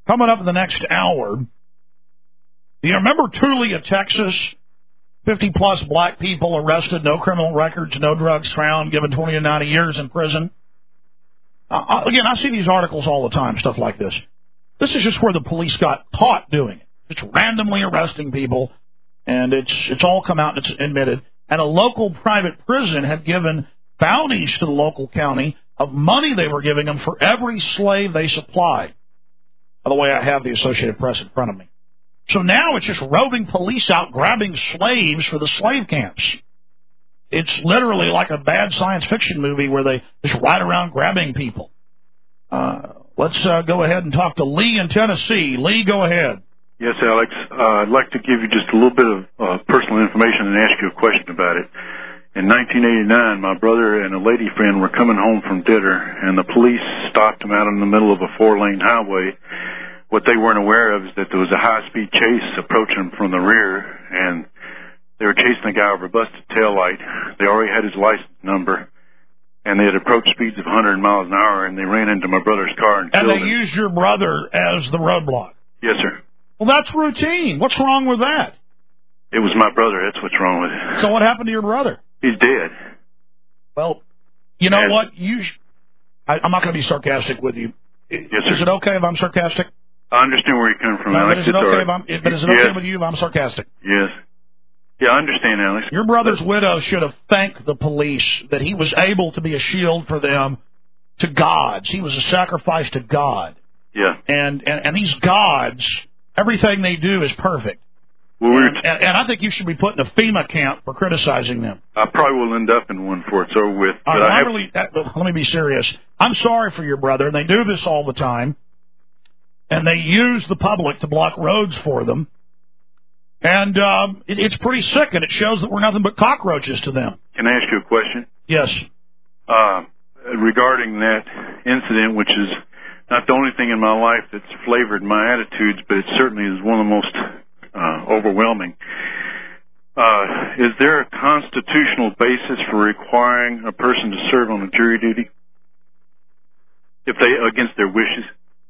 Coming up in the next hour, do you remember Tulia, Texas? fifty-plus black people arrested, no criminal records, no drugs found, given twenty to ninety years in prison. Uh, again, I see these articles all the time, stuff like this. This is just where the police got caught doing it. It's randomly arresting people, and it's it's all come out and it's admitted. And a local private prison had given bounties to the local county of money they were giving them for every slave they supplied. By the way, I have the Associated Press in front of me. So now it's just roving police out grabbing slaves for the slave camps. It's literally like a bad science fiction movie where they just ride around grabbing people. Uh, let's uh, go ahead and talk to Lee in Tennessee. Lee, go ahead. Yes, Alex. Uh, I'd like to give you just a little bit of uh, personal information and ask you a question about it. In nineteen eighty-nine, my brother and a lady friend were coming home from dinner, and the police stopped them out in the middle of a four-lane highway. What they weren't aware of is that there was a high-speed chase approaching them from the rear, and they were chasing a guy over a busted taillight. They already had his license number, and they had approached speeds of one hundred miles an hour, and they ran into my brother's car and, and killed him. And they used your brother as the roadblock? Yes, sir. Well, that's routine. What's wrong with that? It was my brother. That's what's wrong with it. So what happened to your brother? He's dead. Well, you know and, what? You, sh- I, I'm not going to be sarcastic with you. Yes, sir. Is it okay if I'm sarcastic? I understand where you're coming from, no, Alex. But is it okay, right. if I'm, but is it yes. okay with you if I'm sarcastic? Yes. Yeah, I understand, Alex. Your brother's but, widow should have thanked the police that he was able to be a shield for them to gods. He was a sacrifice to God. Yeah. And, and, and these gods, everything they do is perfect. Well, and, we're t- and, and I think you should be put in a FEMA camp for criticizing them. I probably will end up in one before it's over with. But right, I, I have... really, that, let me be serious. I'm sorry for your brother. They do this all the time. And they use the public to block roads for them. And um, it, it's pretty sick, and it shows that we're nothing but cockroaches to them. Can I ask you a question? Yes. Uh, regarding that incident, which is not the only thing in my life that's flavored my attitudes, but it certainly is one of the most uh, overwhelming. Uh, is there a constitutional basis for requiring a person to serve on a jury duty if they against their wishes?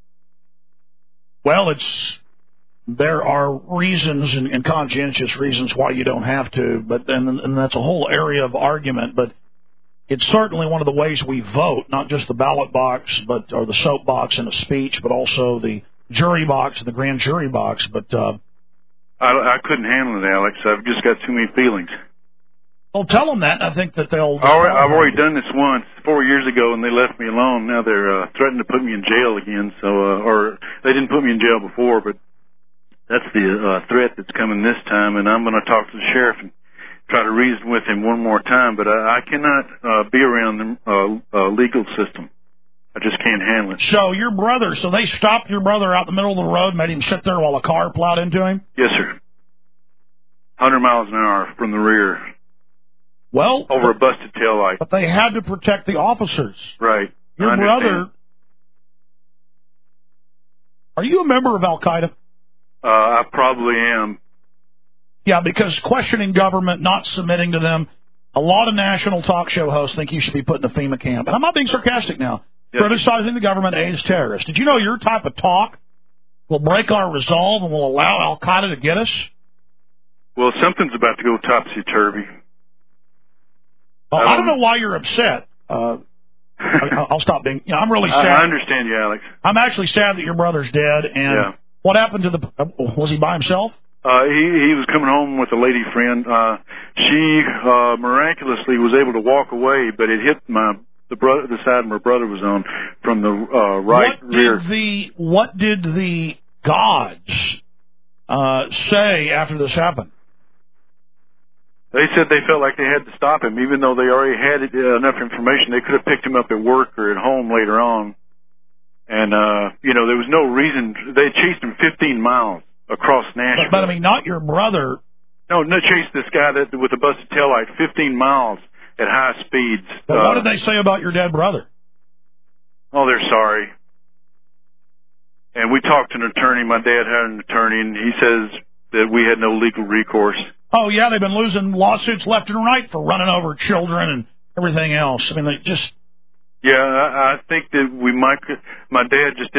Well, it's there are reasons and, and conscientious reasons why you don't have to, but and, and that's a whole area of argument. But it's certainly one of the ways we vote, not just the ballot box, but or the soap box in a speech, but also the jury box and the grand jury box. But uh, I, I couldn't handle it, Alex. I've just got too many feelings. Well, tell them that. I think that they'll. I've already done this once four years ago, and they left me alone. Now they're uh, threatening to put me in jail again. So, uh, or they didn't put me in jail before, but that's the uh, threat that's coming this time. And I'm going to talk to the sheriff and try to reason with him one more time. But I, I cannot uh, be around the uh, uh, legal system. I just can't handle it. So your brother, so they stopped your brother out in the middle of the road, made him sit there while a car plowed into him? Yes, sir. one hundred miles an hour from the rear. Well, over a busted taillight. But they had to protect the officers. Right. Your brother. Are you a member of Al Qaeda? Uh, I probably am. Yeah, because questioning government, not submitting to them, a lot of national talk show hosts think you should be put in a FEMA camp. And I'm not being sarcastic now. Yes. Criticizing the government aids terrorists. Did you know your type of talk will break our resolve and will allow Al Qaeda to get us? Well, something's about to go topsy-turvy. Well, I, don't, I don't know why you're upset. Uh, I'll stop being. You know, I'm really sad. I understand you, Alex. I'm actually sad that your brother's dead. And yeah. What happened to the? Uh, was he by himself? Uh, he he was coming home with a lady friend. Uh, she uh, miraculously was able to walk away, but it hit my the brother the side my brother was on from the uh, right what rear. Did the what did the gods uh, say after this happened? They said they felt like they had to stop him, even though they already had uh, enough information. They could have picked him up at work or at home later on. And, uh, you know, there was no reason. They chased him fifteen miles across Nashville. But, but I mean, not your brother. No, no, chased this guy that with a busted taillight fifteen miles at high speeds. But uh, what did they say about your dead brother? Oh, they're sorry. And we talked to an attorney. My dad had an attorney, and he says that we had no legal recourse. Oh, yeah, they've been losing lawsuits left and right for running over children and everything else. I mean, they just... Yeah, I, I think that we might... My dad just didn't...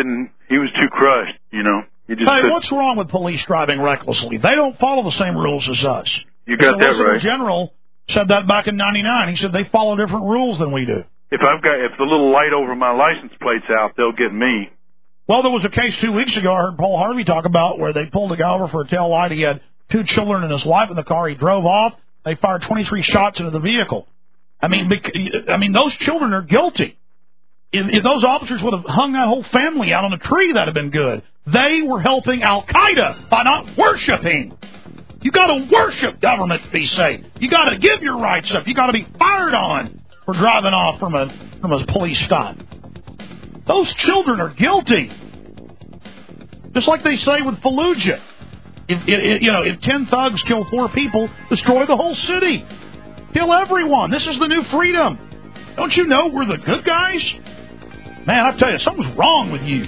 he was too crushed, you know. He just hey, said, what's wrong with police driving recklessly? They don't follow the same rules as us. You got the that Solicitor right. General said that back in ninety-nine. He said they follow different rules than we do. If I've got if the little light over my license plate's out, they'll get me. Well, there was a case two weeks ago I heard Paul Harvey talk about where they pulled a guy over for a tail light. He had two children and his wife in the car. He drove off. They fired twenty-three shots into the vehicle. I mean, bec- I mean, those children are guilty. If, if those officers would have hung that whole family out on a tree, that'd have been good. They were helping Al-Qaeda by not worshiping. You got to worship government to be safe. You got to give your rights up. You got to be fired on for driving off from a from a police stop. Those children are guilty. Just like they say with Fallujah. If, if, you know, if ten thugs kill four people, destroy the whole city. Kill everyone. This is the new freedom. Don't you know we're the good guys? Man, I tell you, something's wrong with you.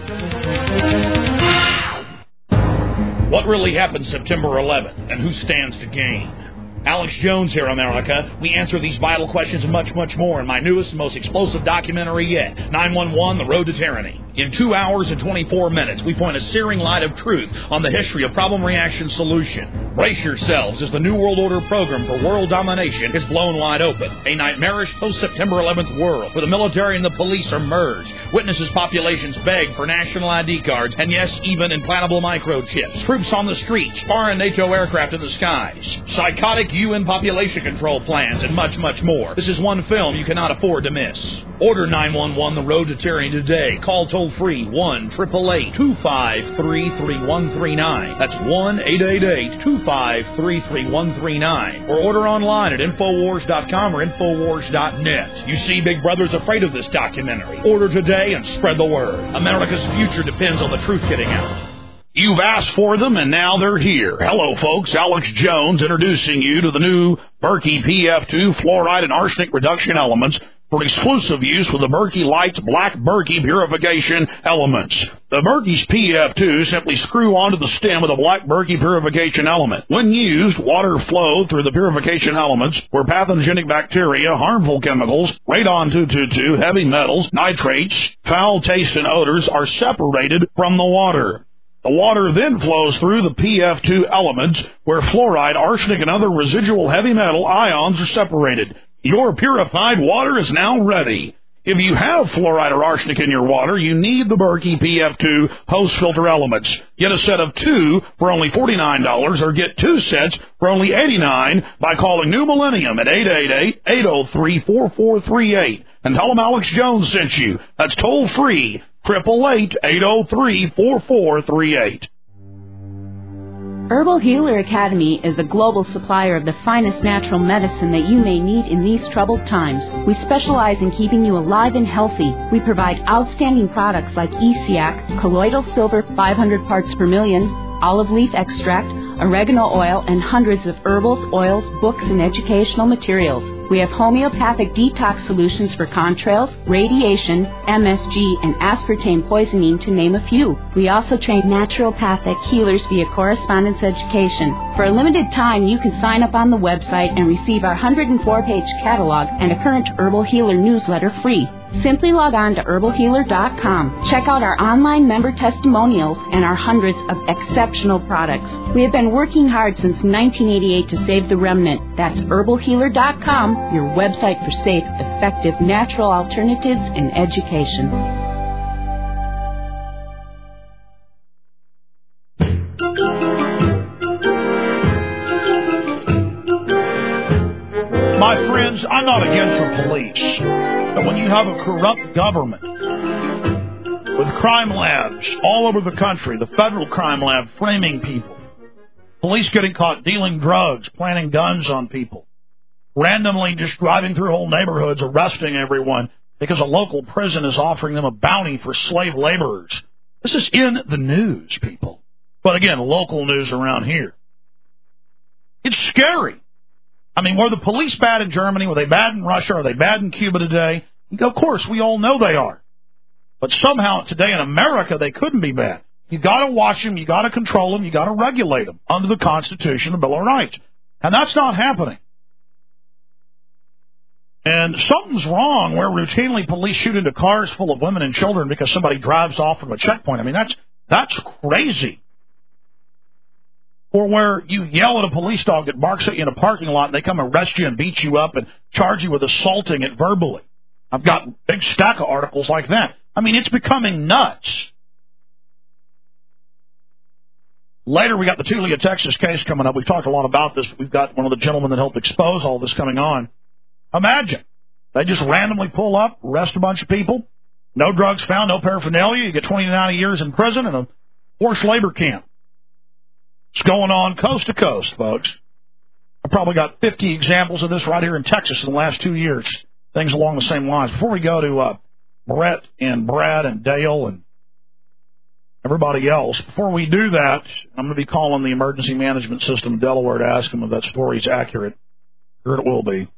What really happened September eleventh, and who stands to gain? Alex Jones here, America. We answer these vital questions and much, much more in my newest and most explosive documentary yet, nine one one, The Road to Tyranny. In two hours and twenty-four minutes, we point a searing light of truth on the history of problem, reaction, solution. Brace yourselves as the New World Order program for world domination is blown wide open. A nightmarish post-September eleventh world where the military and the police are merged. Witnesses populations beg for national I D cards and, yes, even implantable microchips. Troops on the streets, foreign NATO aircraft in the skies. Psychotic U N population control plans and much, much more. This is one film you cannot afford to miss. Order nine one one The Road to Tyranny today. Call toll-free one eight eight eight, two five three, three one three nine. That's one eight eight eight, two five three, three one three nine. Or order online at Infowars dot com or Infowars dot net. You see, Big Brother's afraid of this documentary. Order today and spread the word. America's future depends on the truth getting out. You've asked for them, and now they're here. Hello, folks. Alex Jones introducing you to the new Berkey P F two fluoride and arsenic reduction elements for exclusive use with the Berkey Lights Black Berkey Purification Elements. The Berkey's P F two simply screw onto the stem of the Black Berkey Purification Element. When used, water flow through the purification elements where pathogenic bacteria, harmful chemicals, radon two twenty-two, heavy metals, nitrates, foul taste, and odors are separated from the water. The water then flows through the P F two elements where fluoride, arsenic, and other residual heavy metal ions are separated. Your purified water is now ready. If you have fluoride or arsenic in your water, you need the Berkey P F two post-filter elements. Get a set of two for only forty-nine dollars or get two sets for only eighty-nine dollars by calling New Millennium at eight eight eight, eight oh three, four four three eight and tell them Alex Jones sent you. That's toll-free, eight eight eight, eight oh three, four four three eight. Herbal Healer Academy is a global supplier of the finest natural medicine that you may need in these troubled times. We specialize in keeping you alive and healthy. We provide outstanding products like E C A C, colloidal silver five hundred parts per million, olive leaf extract, oregano oil, and hundreds of herbals, oils, books, and educational materials. We have homeopathic detox solutions for contrails, radiation, M S G, and aspartame poisoning, to name a few. We also train naturopathic healers via correspondence education. For a limited time, you can sign up on the website and receive our one hundred four page catalog and a current Herbal Healer newsletter free. Simply log on to herbal healer dot com. Check out our online member testimonials and our hundreds of exceptional products. We have been working hard since nineteen eighty-eight to save the remnant. That's herbal healer dot com, your website for safe, effective, natural alternatives and education. My friends, I'm not against the police, but when you have a corrupt government with crime labs all over the country, the federal crime lab framing people, police getting caught dealing drugs, planting guns on people, randomly just driving through whole neighborhoods, arresting everyone because a local prison is offering them a bounty for slave laborers. This is in the news, people. But again, local news around here. It's scary. I mean, were the police bad in Germany? Were they bad in Russia? Are they bad in Cuba today? Of course, we all know they are. But somehow today in America, they couldn't be bad. You got to watch them. You got to control them. You got to regulate them under the Constitution, the Bill of Rights. And that's not happening. And something's wrong where routinely police shoot into cars full of women and children because somebody drives off from a checkpoint. I mean, that's that's crazy. Or where you yell at a police dog that barks at you in a parking lot and they come arrest you and beat you up and charge you with assaulting it verbally. I've got a big stack of articles like that. I mean, it's becoming nuts. Later, we got the Tulia, Texas case coming up. We've talked a lot about this. We've got one of the gentlemen that helped expose all this coming on. Imagine. They just randomly pull up, arrest a bunch of people, no drugs found, no paraphernalia. You get twenty to ninety years in prison in a forced labor camp. It's going on coast to coast, folks. I've probably got fifty examples of this right here in Texas in the last two years. Things along the same lines. Before we go to uh, Brett and Brad and Dale and everybody else, before we do that, I'm going to be calling the Emergency Management System in Delaware to ask them if that story is accurate. Sure it will be.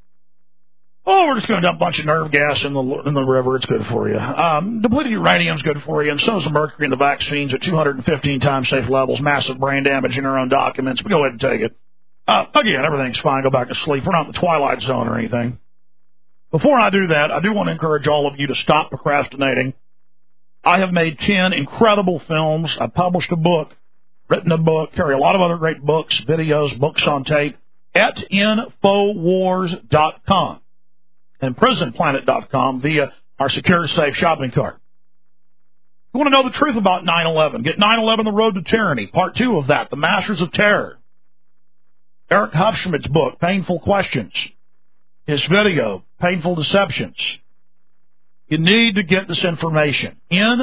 Oh, we're just going to dump a bunch of nerve gas in the in the river. It's good for you. Um, depleted uranium is good for you, and so is the mercury in the vaccines at two hundred fifteen times safe levels. Massive brain damage in our own documents. But go ahead and take it. Uh, again, everything's fine. Go back to sleep. We're not in the twilight zone or anything. Before I do that, I do want to encourage all of you to stop procrastinating. I have made ten incredible films. I've published a book, written a book, carry a lot of other great books, videos, books on tape at Infowars dot com. And Prison Planet dot com via our secure, safe shopping cart. You want to know the truth about nine eleven? Get nine eleven, The Road to Tyranny, part two of that, The Masters of Terror. Eric Hufschmidt's book, Painful Questions. His video, Painful Deceptions. You need to get this information.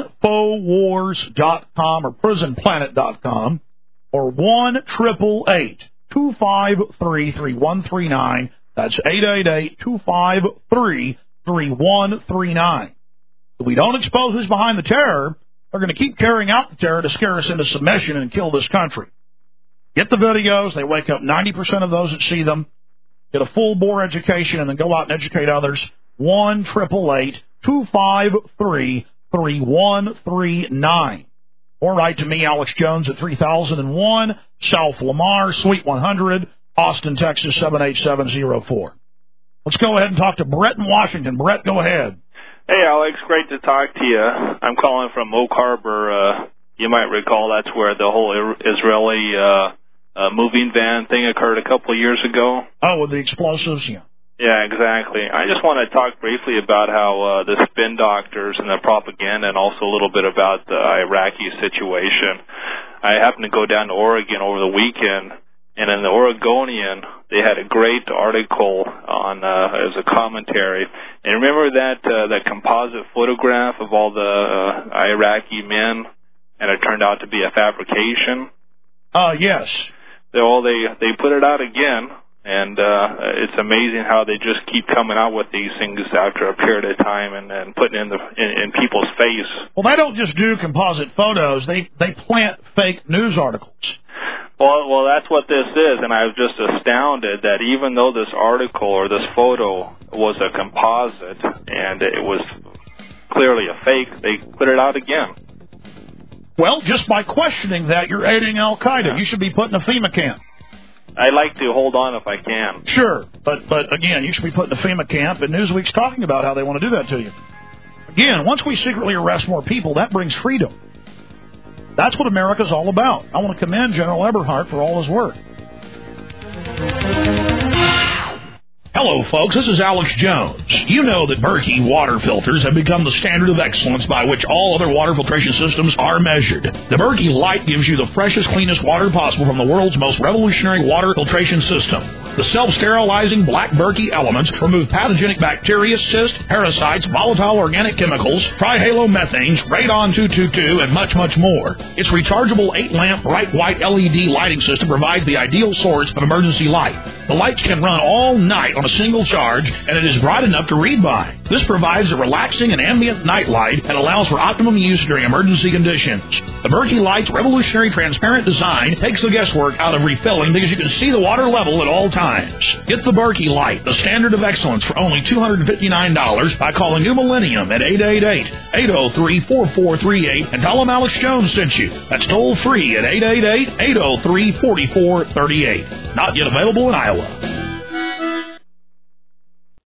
Infowars dot com or Prison Planet dot com or one eight eight eight, two five three, three one three nine. That's eight eight eight, two five three, three one three nine. If we don't expose who's behind the terror, they're going to keep carrying out the terror to scare us into submission and kill this country. Get the videos. They wake up ninety percent of those that see them. Get a full-bore education and then go out and educate others. one eight eight eight, two five three, three one three nine. Or write to me, Alex Jones, at three thousand one, South Lamar, Suite one hundred, Austin, Texas, seven eight seven zero four. Let's go ahead and talk to Brett in Washington. Brett, go ahead. Hey, Alex, great to talk to you. I'm calling from Oak Harbor. Uh, you might recall that's where the whole Israeli uh, uh, moving van thing occurred a couple of years ago. Oh, with the explosives, yeah. Yeah, exactly. I just want to talk briefly about how uh, the spin doctors and the propaganda, and also a little bit about the Iraqi situation. I happened to go down to Oregon over the weekend, and in the Oregonian, they had a great article on uh, as a commentary. And remember that uh, that composite photograph of all the uh, Iraqi men, and it turned out to be a fabrication? Uh, yes. So, well, they they put it out again. And uh, it's amazing how they just keep coming out with these things after a period of time and, and putting it in, the, in, in people's face. Well, they don't just do composite photos. They they plant fake news articles. Well, well, that's what this is, and I was just astounded that even though this article or this photo was a composite and it was clearly a fake, they put it out again. Well, just by questioning that, you're aiding Al-Qaeda. Yeah. You should be put in a FEMA camp. I'd like to hold on if I can. Sure, but but again, you should be put in a FEMA camp, and Newsweek's talking about how they want to do that to you. Again, once we secretly arrest more people, that brings freedom. That's what America's all about. I want to commend General Eberhart for all his work. Hello, folks. This is Alex Jones. You know that Berkey water filters have become the standard of excellence by which all other water filtration systems are measured. The Berkey Light gives you the freshest, cleanest water possible from the world's most revolutionary water filtration system. The self-sterilizing black Berkey elements remove pathogenic bacteria, cysts, parasites, volatile organic chemicals, trihalomethanes, radon two twenty-two, and much, much more. Its rechargeable eight-lamp bright white L E D lighting system provides the ideal source of emergency light. The lights can run all night on a single charge, and it is bright enough to read by. This provides a relaxing and ambient night light and allows for optimum use during emergency conditions. The Berkey Light's revolutionary transparent design takes the guesswork out of refilling because you can see the water level at all times. Get the Berkey Light, the standard of excellence, for only two hundred fifty-nine dollars by calling New Millennium at eight eight eight, eight oh three, four four three eight and tell them Alex Jones sent you. That's toll free at eight eight eight, eight oh three, four four three eight. Not yet available in Iowa.